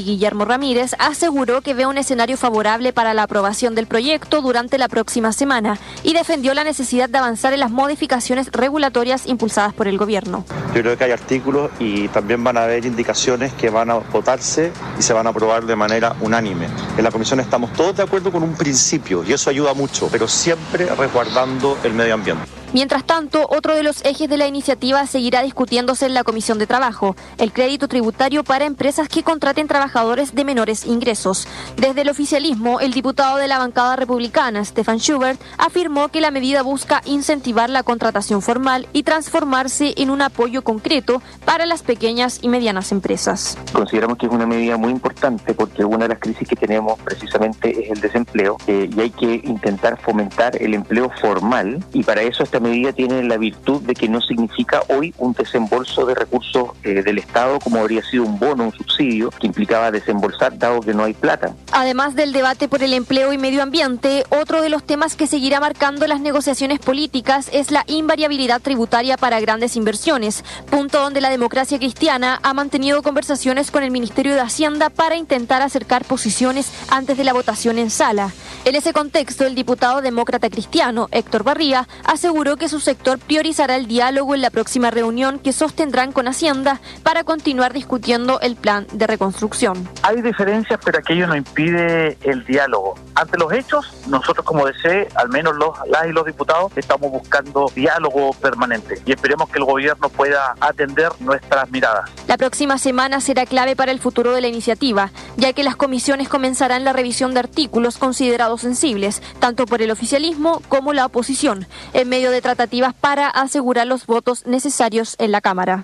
Guillermo Ramírez, aseguró que ve un escenario favorable para la aprobación del proyecto durante la próxima semana y defendió la necesidad de avanzar en las modificaciones regulatorias impulsadas por el gobierno. Yo creo que hay artículos y también van a haber indicaciones que van a votarse y se van a aprobar de manera unánime. En la comisión estamos todos de acuerdo con un principio y eso ayuda mucho, pero siempre resguardando el medio ambiente. Mientras tanto, otro de los ejes de la iniciativa seguirá discutiéndose en la Comisión de Trabajo, el crédito tributario para empresas que contraten trabajadores de menores ingresos. Desde el oficialismo, el diputado de la bancada republicana, Stefan Schubert, afirmó que la medida busca incentivar la contratación formal y transformarse en un apoyo concreto para las pequeñas y medianas empresas. Consideramos que es una medida muy importante porque una de las crisis que tenemos precisamente es el desempleo eh, y hay que intentar fomentar el empleo formal y para eso esta medida tiene la virtud de que no significa hoy un desembolso de recursos eh, del Estado como habría sido un bono, un subsidio que implicaba desembolsar dado que no hay plata. Además del debate por el empleo y medio ambiente, otro de los temas que seguirá marcando las negociaciones políticas es la invariabilidad tributaria para grandes inversiones, punto donde la Democracia Cristiana ha mantenido conversaciones con el Ministerio de Hacienda para intentar acercar posiciones antes de la votación en sala. En ese contexto, el diputado demócrata cristiano, Héctor Barría, aseguró que su sector priorizará el diálogo en la próxima reunión que sostendrán con Hacienda para continuar discutiendo el plan de reconstrucción. Hay diferencias, pero aquello no impide el diálogo. Ante los hechos, nosotros como D C, al menos los, las y los diputados, estamos buscando diálogo permanente y esperemos que el gobierno pueda atender nuestras miradas. La próxima semana será clave para el futuro de la iniciativa, ya que las comisiones comenzarán la revisión de artículos considerados sensibles, tanto por el oficialismo como la oposición, en medio de tratativas para asegurar los votos necesarios en la Cámara.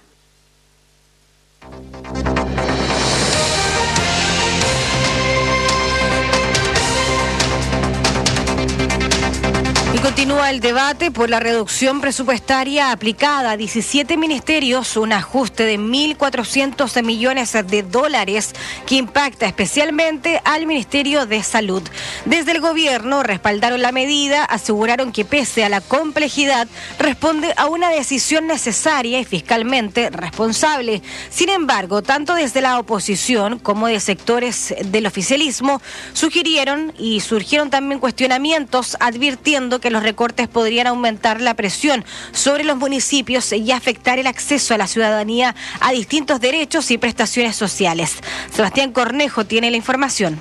Y continúa el debate por la reducción presupuestaria aplicada a diecisiete ministerios, un ajuste de mil cuatrocientos millones de dólares que impacta especialmente al Ministerio de Salud. Desde el gobierno respaldaron la medida, aseguraron que pese a la complejidad responde a una decisión necesaria y fiscalmente responsable. Sin embargo, tanto desde la oposición como de sectores del oficialismo sugirieron y surgieron también cuestionamientos advirtiendo que los recortes podrían aumentar la presión sobre los municipios y afectar el acceso a la ciudadanía a distintos derechos y prestaciones sociales. Sebastián Cornejo tiene la información.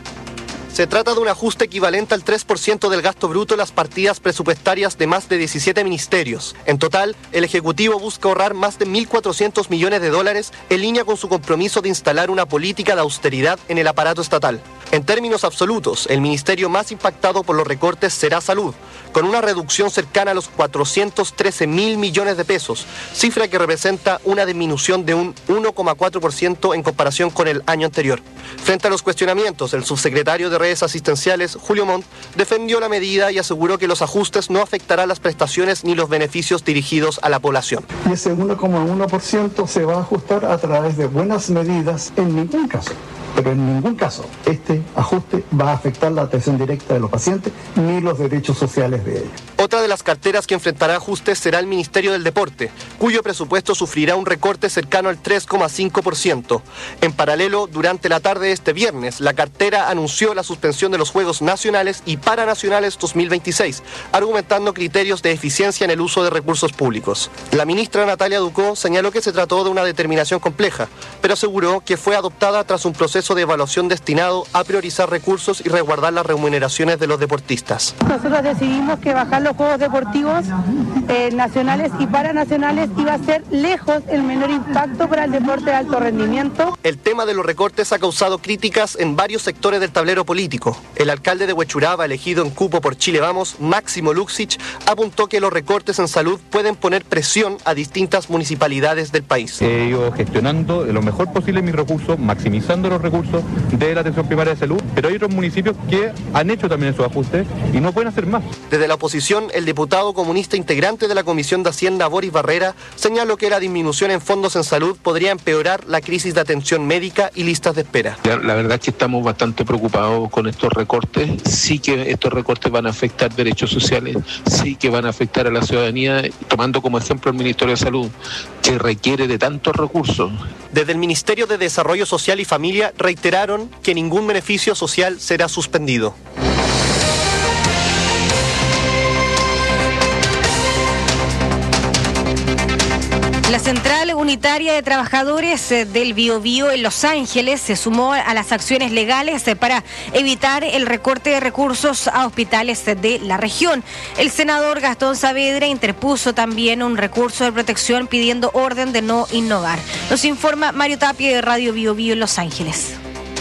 Se trata de un ajuste equivalente al tres por ciento del gasto bruto en las partidas presupuestarias de más de diecisiete ministerios. En total, el Ejecutivo busca ahorrar más de mil cuatrocientos millones de dólares en línea con su compromiso de instalar una política de austeridad en el aparato estatal. En términos absolutos, el ministerio más impactado por los recortes será Salud, con una reducción cercana a los cuatrocientos trece mil millones de pesos, cifra que representa una disminución de un uno coma cuatro por ciento en comparación con el año anterior. Frente a los cuestionamientos, el subsecretario de Redes Asistenciales, Julio Montt, defendió la medida y aseguró que los ajustes no afectarán las prestaciones ni los beneficios dirigidos a la población. Y ese uno coma uno por ciento se va a ajustar a través de buenas medidas en ningún caso. Pero en ningún caso este ajuste va a afectar la atención directa de los pacientes ni los derechos sociales de ellos. Otra de las carteras que enfrentará ajustes será el Ministerio del Deporte, cuyo presupuesto sufrirá un recorte cercano al tres coma cinco por ciento. En paralelo, durante la tarde de este viernes, la cartera anunció la suspensión de los Juegos Nacionales y Paranacionales dos mil veintiséis, argumentando criterios de eficiencia en el uso de recursos públicos. La ministra Natalia Ducó señaló que se trató de una determinación compleja, pero aseguró que fue adoptada tras un proceso de evaluación destinado a priorizar recursos y resguardar las remuneraciones de los deportistas. Nosotros decidimos que bajar los Juegos Deportivos eh, nacionales y paranacionales iba a ser lejos el menor impacto para el deporte de alto rendimiento. El tema de los recortes ha causado críticas en varios sectores del tablero político. El alcalde de Huechuraba, elegido en cupo por Chile Vamos, Máximo Luxich, apuntó que los recortes en salud pueden poner presión a distintas municipalidades del país. He ido gestionando lo mejor posible mis recursos, maximizando los recursos de la atención primaria de salud, pero hay otros municipios que han hecho también esos ajustes y no pueden hacer más. Desde la oposición ocasión, el diputado comunista integrante de la Comisión de Hacienda, Boris Barrera, señaló que la disminución en fondos en salud podría empeorar la crisis de atención médica y listas de espera. La verdad es que estamos bastante preocupados con estos recortes. Sí que estos recortes van a afectar derechos sociales, sí que van a afectar a la ciudadanía, tomando como ejemplo el Ministerio de Salud, que requiere de tantos recursos. Desde el Ministerio de Desarrollo Social y Familia reiteraron que ningún beneficio social será suspendido. La Central Unitaria de Trabajadores del Biobío en Los Ángeles se sumó a las acciones legales para evitar el recorte de recursos a hospitales de la región. El senador Gastón Saavedra interpuso también un recurso de protección pidiendo orden de no innovar. Nos informa Mario Tapia de Radio Biobío en Los Ángeles.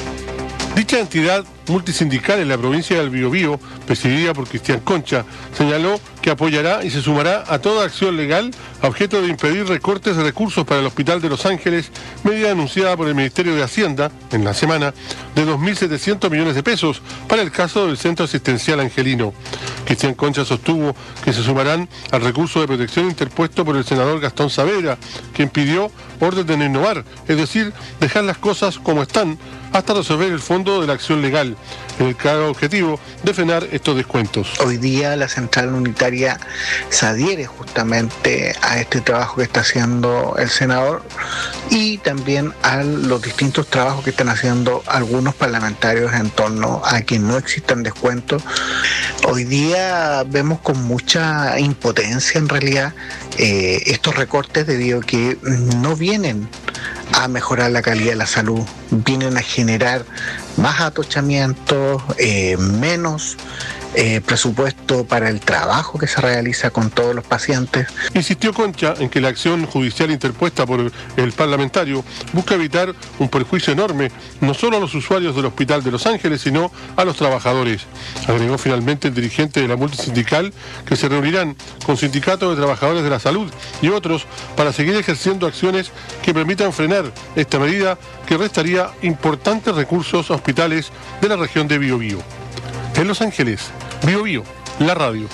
Dicha entidad multisindical en la provincia del Biobío, presidida por Cristian Concha, señaló que apoyará y se sumará a toda acción legal a objeto de impedir recortes de recursos para el Hospital de Los Ángeles, medida anunciada por el Ministerio de Hacienda en la semana de dos mil setecientos millones de pesos para el caso del Centro Asistencial Angelino. Cristian Concha sostuvo que se sumarán al recurso de protección interpuesto por el senador Gastón Saavedra, quien pidió orden de no innovar, es decir, dejar las cosas como están hasta resolver el fondo de la acción legal, en el claro objetivo de frenar estos descuentos. Hoy día la Central Unitaria se adhiere justamente a este trabajo que está haciendo el senador y también a los distintos trabajos que están haciendo algunos parlamentarios en torno a que no existan descuentos. Hoy día vemos con mucha impotencia en realidad eh, estos recortes debido a que no vienen a mejorar la calidad de la salud, vienen a generar más atochamientos, eh, menos eh, presupuesto para el trabajo que se realiza con todos los pacientes. Insistió Concha en que la acción judicial interpuesta por el parlamentario busca evitar un perjuicio enorme, no solo a los usuarios del Hospital de Los Ángeles, sino a los trabajadores. Agregó finalmente el dirigente de la multisindical que se reunirán con sindicatos de trabajadores de la salud y otros para seguir ejerciendo acciones que permitan frenar esta medida que restaría importantes recursos a hospitales de la región de Biobío. En Los Ángeles, Biobío, la radio.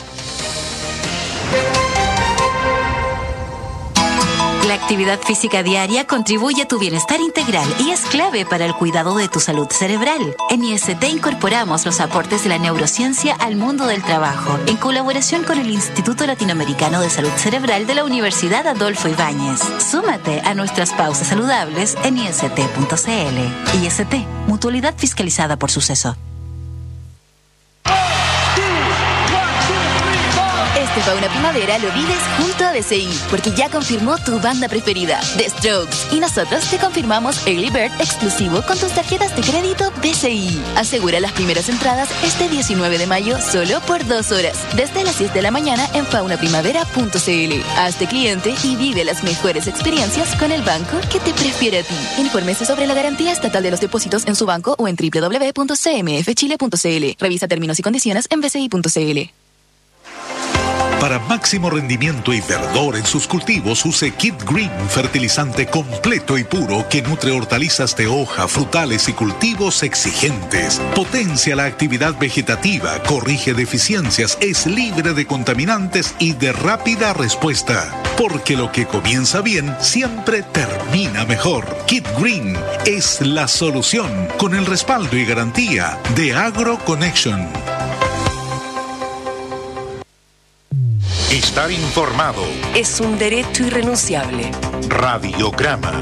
La actividad física diaria contribuye a tu bienestar integral y es clave para el cuidado de tu salud cerebral. En I S T incorporamos los aportes de la neurociencia al mundo del trabajo, en colaboración con el Instituto Latinoamericano de Salud Cerebral de la Universidad Adolfo Ibáñez. Súmate a nuestras pausas saludables en I S T punto C L. I S T, mutualidad fiscalizada por Suceso. Este Fauna Primavera lo vives junto a B C I, porque ya confirmó tu banda preferida, The Strokes. Y nosotros te confirmamos Early Bird exclusivo con tus tarjetas de crédito B C I. Asegura las primeras entradas este diecinueve de mayo solo por dos horas, desde las diez de la mañana en fauna primavera punto C L. Hazte cliente y vive las mejores experiencias con el banco que te prefiere a ti. Infórmese sobre la garantía estatal de los depósitos en su banco o en doble u doble u doble u punto c m f chile punto c l. Revisa términos y condiciones en b c i punto c l. Para máximo rendimiento y verdor en sus cultivos, use Kid Green, fertilizante completo y puro que nutre hortalizas de hoja, frutales y cultivos exigentes. Potencia la actividad vegetativa, corrige deficiencias, es libre de contaminantes y de rápida respuesta. Porque lo que comienza bien siempre termina mejor. Kid Green es la solución con el respaldo y garantía de AgroConnection. Estar informado es un derecho irrenunciable. Radiograma.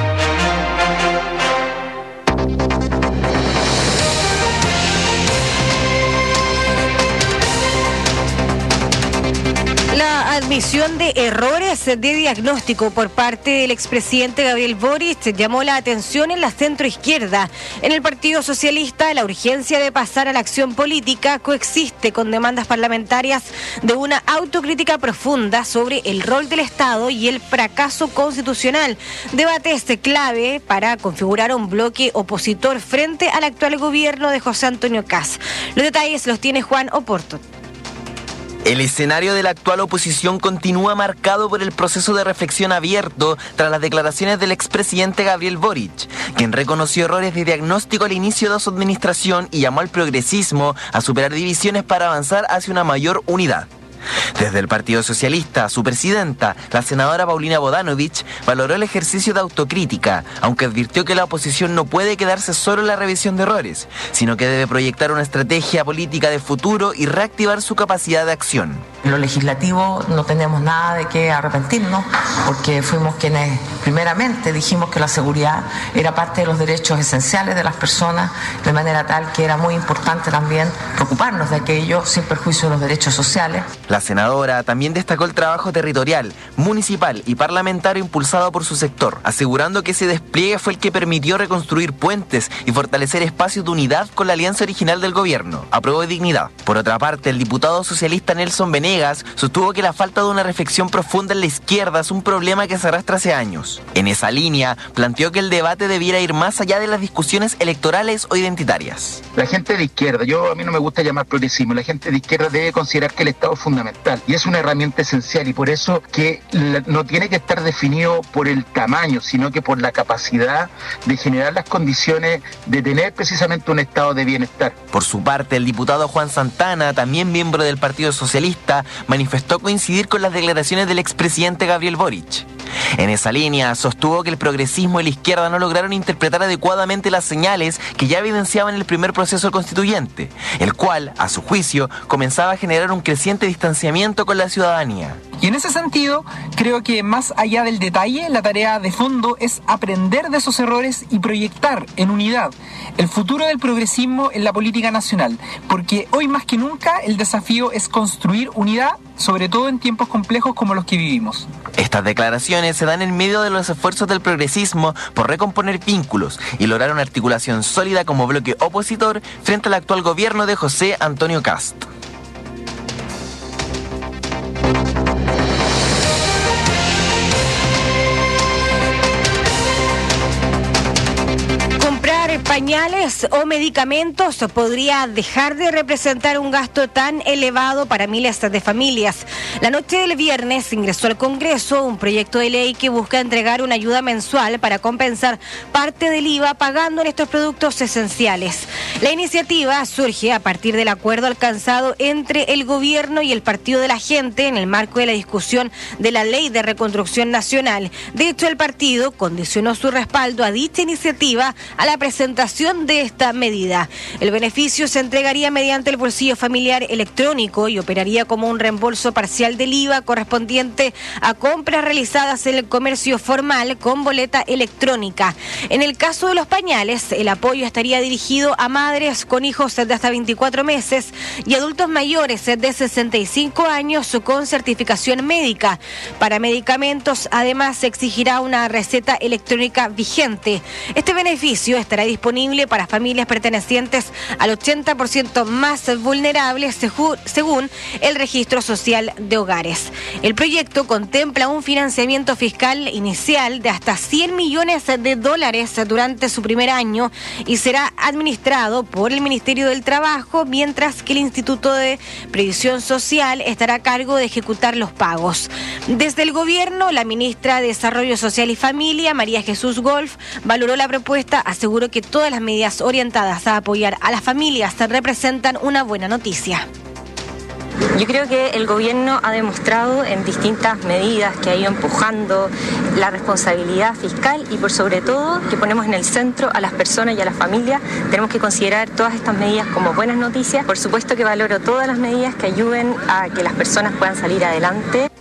La admisión de errores de diagnóstico por parte del expresidente Gabriel Boric llamó la atención en la centroizquierda. En el Partido Socialista, la urgencia de pasar a la acción política coexiste con demandas parlamentarias de una autocrítica profunda sobre el rol del Estado y el fracaso constitucional. Debate este clave para configurar un bloque opositor frente al actual gobierno de José Antonio Kast. Los detalles los tiene Juan Oporto. El escenario de la actual oposición continúa marcado por el proceso de reflexión abierto tras las declaraciones del expresidente Gabriel Boric, quien reconoció errores de diagnóstico al inicio de su administración y llamó al progresismo a superar divisiones para avanzar hacia una mayor unidad. Desde el Partido Socialista, su presidenta, la senadora Paulina Bodanovich, valoró el ejercicio de autocrítica, aunque advirtió que la oposición no puede quedarse solo en la revisión de errores, sino que debe proyectar una estrategia política de futuro y reactivar su capacidad de acción. En lo legislativo no tenemos nada de qué arrepentirnos, porque fuimos quienes primeramente dijimos que la seguridad era parte de los derechos esenciales de las personas, de manera tal que era muy importante también preocuparnos de aquello sin perjuicio de los derechos sociales. La senadora también destacó el trabajo territorial, municipal y parlamentario impulsado por su sector, asegurando que ese despliegue fue el que permitió reconstruir puentes y fortalecer espacios de unidad con la alianza original del gobierno, Apruebo Dignidad. Por otra parte, el diputado socialista Nelson Venegas sostuvo que la falta de una reflexión profunda en la izquierda es un problema que se arrastra hace años. En esa línea, planteó que el debate debiera ir más allá de las discusiones electorales o identitarias. La gente de izquierda, yo a mí no me gusta llamar progresismo, la gente de izquierda debe considerar que el Estado es fundamental y es una herramienta esencial, y por eso que no tiene que estar definido por el tamaño, sino que por la capacidad de generar las condiciones de tener precisamente un estado de bienestar. Por su parte, el diputado Juan Santana, también miembro del Partido Socialista, manifestó coincidir con las declaraciones del expresidente Gabriel Boric. En esa línea, sostuvo que el progresismo y la izquierda no lograron interpretar adecuadamente las señales que ya evidenciaban el primer proceso constituyente, el cual, a su juicio, comenzaba a generar un creciente distanciamiento con la ciudadanía. Y en ese sentido, creo que más allá del detalle, la tarea de fondo es aprender de esos errores y proyectar en unidad el futuro del progresismo en la política nacional, porque hoy más que nunca el desafío es construir unidad, sobre todo en tiempos complejos como los que vivimos. Estas declaraciones se dan en medio de los esfuerzos del progresismo por recomponer vínculos y lograr una articulación sólida como bloque opositor frente al actual gobierno de José Antonio Kast. Pañales o medicamentos podría dejar de representar un gasto tan elevado para miles de familias. La noche del viernes ingresó al Congreso un proyecto de ley que busca entregar una ayuda mensual para compensar parte del I V A pagando en estos productos esenciales. La iniciativa surge a partir del acuerdo alcanzado entre el gobierno y el Partido de la Gente en el marco de la discusión de la Ley de Reconstrucción Nacional. De hecho, el partido condicionó su respaldo a dicha iniciativa a la presentación de esta medida. El beneficio se entregaría mediante el bolsillo familiar electrónico y operaría como un reembolso parcial del I V A correspondiente a compras realizadas en el comercio formal con boleta electrónica. En el caso de los pañales, el apoyo estaría dirigido a madres con hijos de hasta veinticuatro meses y adultos mayores de sesenta y cinco años con certificación médica. Para medicamentos, además, se exigirá una receta electrónica vigente. Este beneficio estará disponible para familias pertenecientes al ochenta por ciento más vulnerables según el Registro Social de Hogares. El proyecto contempla un financiamiento fiscal inicial de hasta cien millones de dólares durante su primer año y será administrado por el Ministerio del Trabajo, mientras que el Instituto de Previsión Social estará a cargo de ejecutar los pagos. Desde el gobierno, la ministra de Desarrollo Social y Familia, María Jesús Golf, valoró la propuesta, aseguró que todas las medidas orientadas a apoyar a las familias representan una buena noticia. Yo creo que el gobierno ha demostrado en distintas medidas que ha ido empujando la responsabilidad fiscal y por sobre todo que ponemos en el centro a las personas y a las familias. Tenemos que considerar todas estas medidas como buenas noticias. Por supuesto que valoro todas las medidas que ayuden a que las personas puedan salir adelante.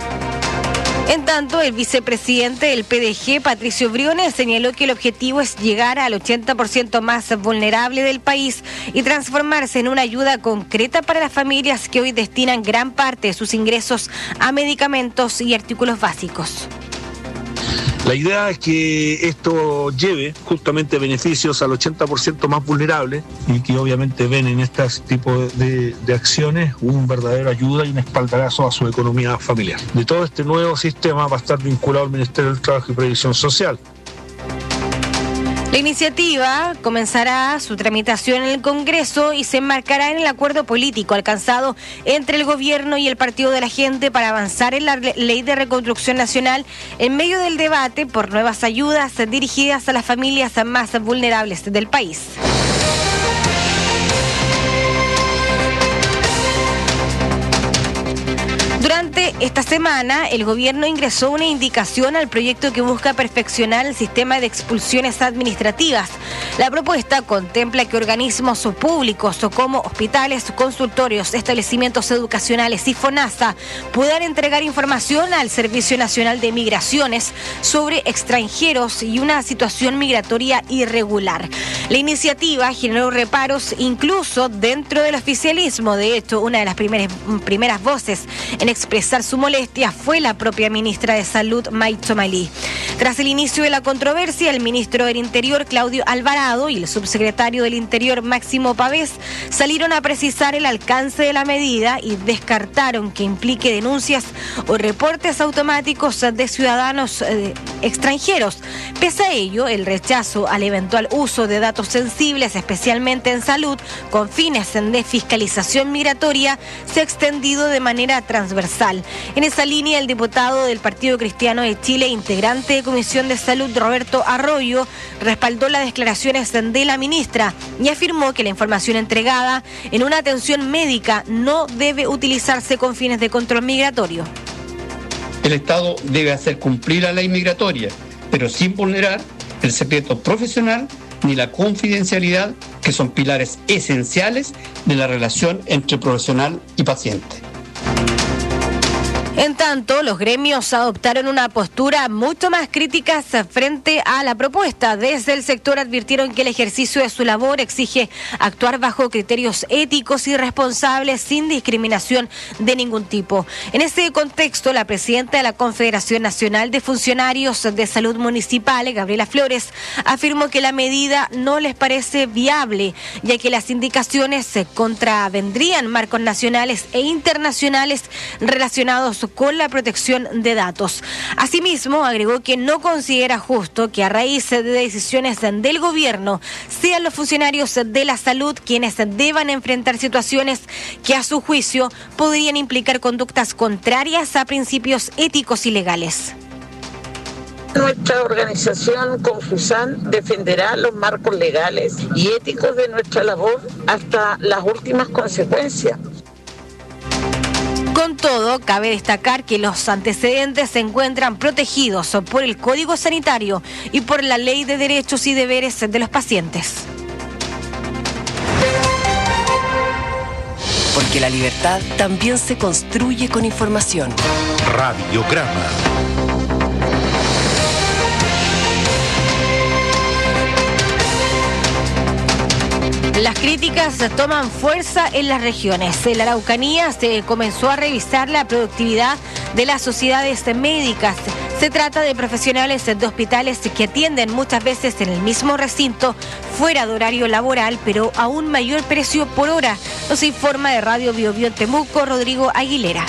En tanto, el vicepresidente del P D G, Patricio Briones, señaló que el objetivo es llegar al ochenta por ciento más vulnerable del país y transformarse en una ayuda concreta para las familias que hoy destinan gran parte de sus ingresos a medicamentos y artículos básicos. La idea es que esto lleve justamente beneficios al ochenta por ciento más vulnerable y que obviamente ven en este tipo de, de acciones un verdadero ayuda y un espaldarazo a su economía familiar. De todo este nuevo sistema va a estar vinculado al Ministerio del Trabajo y Previsión Social. La iniciativa comenzará su tramitación en el Congreso y se enmarcará en el acuerdo político alcanzado entre el gobierno y el Partido de la Gente para avanzar en la Ley de Reconstrucción Nacional en medio del debate por nuevas ayudas dirigidas a las familias más vulnerables del país. Durante esta semana, el gobierno ingresó una indicación al proyecto que busca perfeccionar el sistema de expulsiones administrativas. La propuesta contempla que organismos públicos como hospitales, consultorios, establecimientos educacionales y FONASA puedan entregar información al Servicio Nacional de Migraciones sobre extranjeros y una situación migratoria irregular. La iniciativa generó reparos incluso dentro del oficialismo. De hecho, una de las primeras, primeras voces en expresar su molestia fue la propia ministra de Salud, May Tsomalí. Tras el inicio de la controversia, el ministro del Interior, Claudio Alvarado, y el subsecretario del Interior, Máximo Pavés, salieron a precisar el alcance de la medida y descartaron que implique denuncias o reportes automáticos de ciudadanos eh, extranjeros. Pese a ello, el rechazo al eventual uso de datos sensibles, especialmente en salud, con fines de fiscalización migratoria, se ha extendido de manera transversal. En esa línea, el diputado del Partido Cristiano de Chile, integrante de Comisión de Salud, Roberto Arroyo, respaldó las declaraciones de la ministra y afirmó que la información entregada en una atención médica no debe utilizarse con fines de control migratorio. El Estado debe hacer cumplir la ley migratoria, pero sin vulnerar el secreto profesional ni la confidencialidad, que son pilares esenciales de la relación entre profesional y paciente. En tanto, los gremios adoptaron una postura mucho más crítica frente a la propuesta. Desde el sector advirtieron que el ejercicio de su labor exige actuar bajo criterios éticos y responsables sin discriminación de ningún tipo. En ese contexto, la presidenta de la Confederación Nacional de Funcionarios de Salud Municipal, Gabriela Flores, afirmó que la medida no les parece viable, ya que las indicaciones contravendrían marcos nacionales e internacionales relacionados con la protección de datos. Asimismo, agregó que no considera justo que a raíz de decisiones del gobierno sean los funcionarios de la salud quienes deban enfrentar situaciones que a su juicio podrían implicar conductas contrarias a principios éticos y legales. Nuestra organización Confusan defenderá los marcos legales y éticos de nuestra labor hasta las últimas consecuencias. Con todo, cabe destacar que los antecedentes se encuentran protegidos por el Código Sanitario y por la Ley de Derechos y Deberes de los Pacientes. Porque la libertad también se construye con información. Radiograma. Las críticas toman fuerza en las regiones. En la Araucanía se comenzó a revisar la productividad de las sociedades médicas. Se trata de profesionales de hospitales que atienden muchas veces en el mismo recinto, fuera de horario laboral, pero a un mayor precio por hora. Nos informa de Radio Bio Bio en Temuco, Rodrigo Aguilera.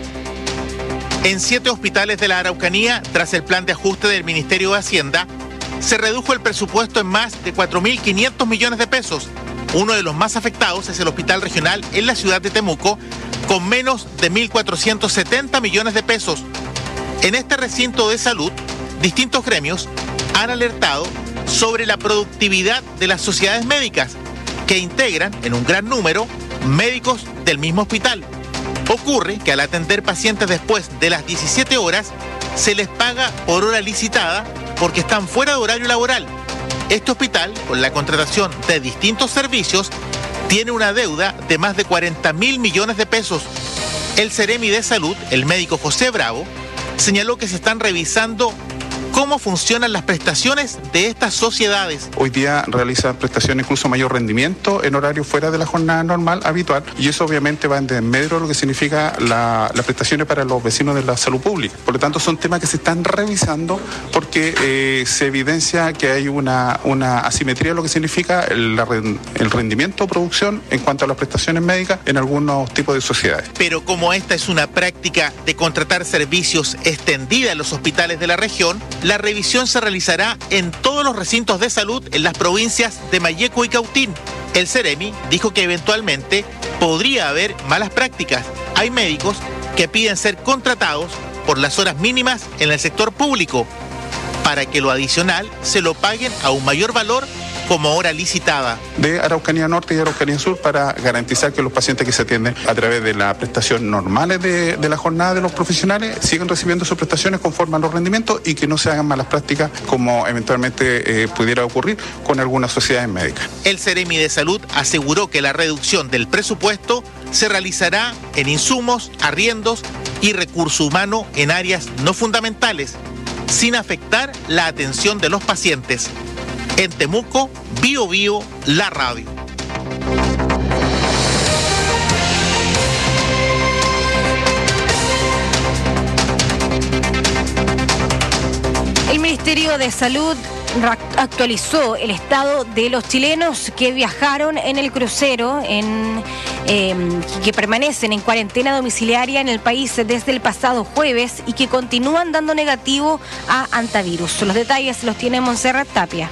En siete hospitales de la Araucanía, tras el plan de ajuste del Ministerio de Hacienda, se redujo el presupuesto en más de cuatro mil quinientos millones de pesos. Uno de los más afectados es el Hospital Regional en la ciudad de Temuco, con menos de mil cuatrocientos setenta millones de pesos. En este recinto de salud, distintos gremios han alertado sobre la productividad de las sociedades médicas, que integran en un gran número médicos del mismo hospital. Ocurre que al atender pacientes después de las diecisiete horas, se les paga por hora licitada porque están fuera de horario laboral. Este hospital, con la contratación de distintos servicios, tiene una deuda de más de cuarenta mil millones de pesos. El Ceremi de Salud, el médico José Bravo, señaló que se están revisando cómo funcionan las prestaciones de estas sociedades. Hoy día realiza prestaciones incluso mayor rendimiento en horario fuera de la jornada normal habitual, y eso obviamente va en desmedro de lo que significa la, las prestaciones para los vecinos de la salud pública. Por lo tanto, son temas que se están revisando porque eh, se evidencia que hay una, una asimetría de lo que significa el, el rendimiento o producción en cuanto a las prestaciones médicas en algunos tipos de sociedades. Pero como esta es una práctica de contratar servicios extendida en los hospitales de la región, la revisión se realizará en todos los recintos de salud en las provincias de Malleco y Cautín. El Ceremi dijo que eventualmente podría haber malas prácticas. Hay médicos que piden ser contratados por las horas mínimas en el sector público, para que lo adicional se lo paguen a un mayor valor como hora licitada. De Araucanía Norte y Araucanía Sur para garantizar que los pacientes que se atienden a través de la prestación normales de, de la jornada de los profesionales siguen recibiendo sus prestaciones conforme a los rendimientos y que no se hagan malas prácticas como eventualmente eh, pudiera ocurrir con algunas sociedades médicas. El Ceremi de Salud aseguró que la reducción del presupuesto se realizará en insumos, arriendos y recurso humano en áreas no fundamentales, sin afectar la atención de los pacientes. En Temuco, Bio Bio, la radio. El Ministerio de Salud actualizó el estado de los chilenos que viajaron en el crucero, en, eh, que permanecen en cuarentena domiciliaria en el país desde el pasado jueves y que continúan dando negativo a antivirus. Los detalles los tiene Montserrat Tapia.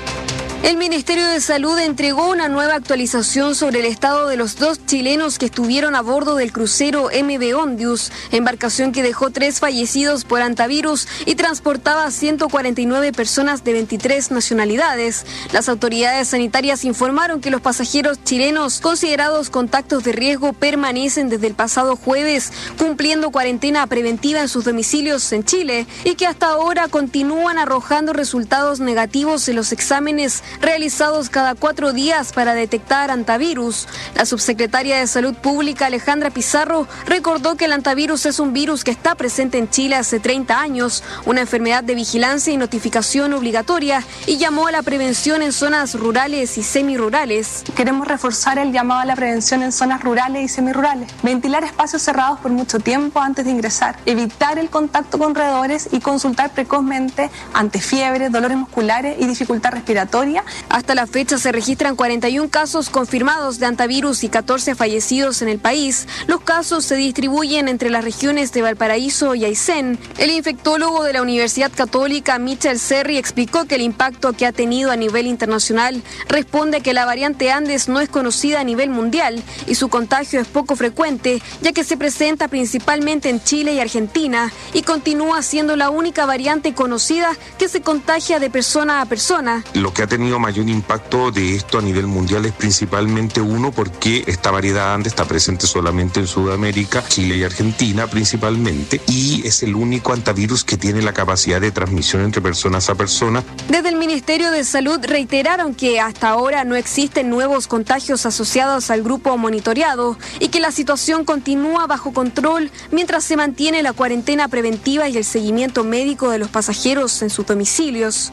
El Ministerio de Salud entregó una nueva actualización sobre el estado de los dos chilenos que estuvieron a bordo del crucero M V Ondius, embarcación que dejó tres fallecidos por antivirus y transportaba a ciento cuarenta y nueve personas de veintitrés nacionalidades. Las autoridades sanitarias informaron que los pasajeros chilenos considerados contactos de riesgo permanecen desde el pasado jueves cumpliendo cuarentena preventiva en sus domicilios en Chile y que hasta ahora continúan arrojando resultados negativos en los exámenes realizados cada cuatro días para detectar antivirus. La subsecretaria de Salud Pública, Alejandra Pizarro, recordó que el antivirus es un virus que está presente en Chile hace treinta años, una enfermedad de vigilancia y notificación obligatoria, y llamó a la prevención en zonas rurales y semirurales. Queremos reforzar el llamado a la prevención en zonas rurales y semirurales, ventilar espacios cerrados por mucho tiempo antes de ingresar, evitar el contacto con roedores y consultar precozmente ante fiebre, dolores musculares y dificultad respiratoria. Hasta la fecha se registran cuarenta y uno casos confirmados de antivirus y catorce fallecidos en el país. Los casos se distribuyen entre las regiones de Valparaíso y Aysén. El infectólogo de la Universidad Católica, Michel Serri, explicó que el impacto que ha tenido a nivel internacional responde a que la variante Andes no es conocida a nivel mundial y su contagio es poco frecuente, ya que se presenta principalmente en Chile y Argentina y continúa siendo la única variante conocida que se contagia de persona a persona. Lo que ha tenido mayor impacto de esto a nivel mundial es principalmente uno porque esta variedad Andes está presente solamente en Sudamérica, Chile y Argentina principalmente, y es el único antivirus que tiene la capacidad de transmisión entre personas a personas. Desde el Ministerio de Salud reiteraron que hasta ahora no existen nuevos contagios asociados al grupo monitoreado y que la situación continúa bajo control mientras se mantiene la cuarentena preventiva y el seguimiento médico de los pasajeros en sus domicilios.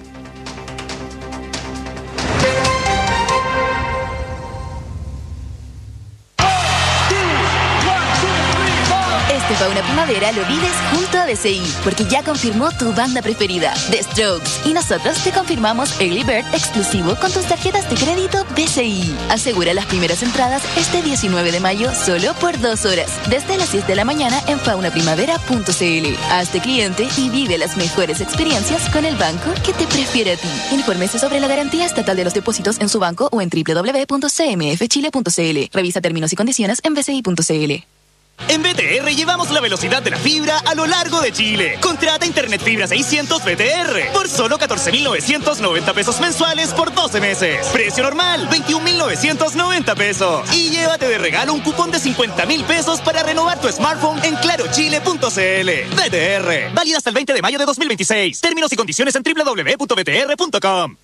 Fauna Primavera lo vives junto a B C I, porque ya confirmó tu banda preferida, The Strokes, y nosotros te confirmamos Early Bird exclusivo con tus tarjetas de crédito B C I. Asegura las primeras entradas este diecinueve de mayo solo por dos horas, desde las diez de la mañana en fauna primavera punto c l. Hazte cliente y vive las mejores experiencias con el banco que te prefiere a ti. Infórmese sobre la garantía estatal de los depósitos en su banco o en doble u doble u doble u punto c m f chile punto c l. Revisa términos y condiciones en b c i punto c l. En B T R llevamos la velocidad de la fibra a lo largo de Chile. Contrata Internet Fibra seiscientos B T R por solo catorce mil novecientos noventa pesos mensuales por doce meses. Precio normal, veintiún mil novecientos noventa pesos. Y llévate de regalo un cupón de cincuenta mil pesos para renovar tu smartphone en claro chile punto c l. B T R, válido hasta el veinte de mayo de dos mil veintiséis. Términos y condiciones en doble u doble u doble u punto b t r punto com.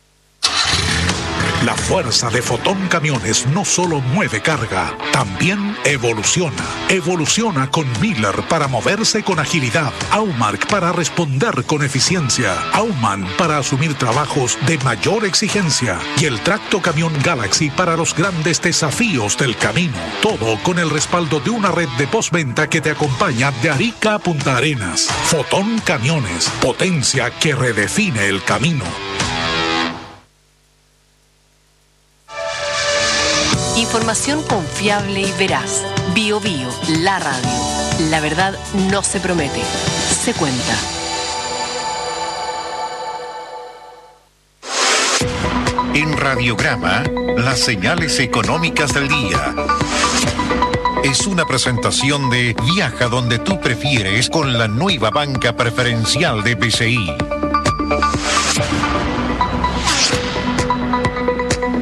La fuerza de Fotón Camiones no solo mueve carga, también evoluciona. Evoluciona con Miller para moverse con agilidad, Aumark para responder con eficiencia, Auman para asumir trabajos de mayor exigencia y el Tracto Camión Galaxy para los grandes desafíos del camino. Todo con el respaldo de una red de postventa que te acompaña de Arica a Punta Arenas. Fotón Camiones, potencia que redefine el camino. Información confiable y veraz. Bio Bio, la radio. La verdad no se promete, se cuenta. En Radiograma, las señales económicas del día. Es una presentación de Viaja donde tú prefieres con la nueva banca preferencial de B C I.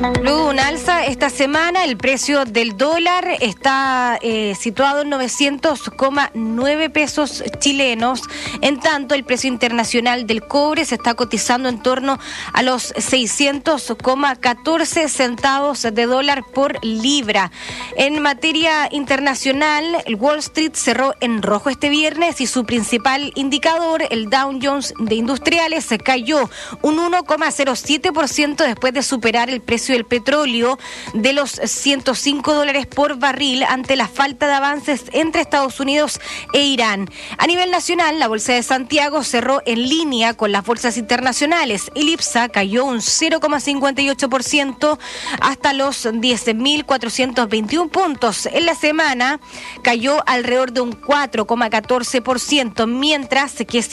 Luego de un alza esta semana, el precio del dólar está eh, situado en novecientos coma nueve pesos chilenos. En tanto, el precio internacional del cobre se está cotizando en torno a los seiscientos coma catorce centavos de dólar por libra. En materia internacional, el Wall Street cerró en rojo este viernes y su principal indicador, el Dow Jones de Industriales, se cayó un uno coma cero siete por ciento después de superar el precio del petróleo de los ciento cinco dólares por barril ante la falta de avances entre Estados Unidos e Irán. A nivel nacional, la Bolsa de Santiago cerró en línea con las bolsas internacionales. El IPSA cayó un cero coma cincuenta y ocho por ciento hasta los diez mil cuatrocientos veintiún puntos. En la semana cayó alrededor de un cuatro coma catorce por ciento, mientras que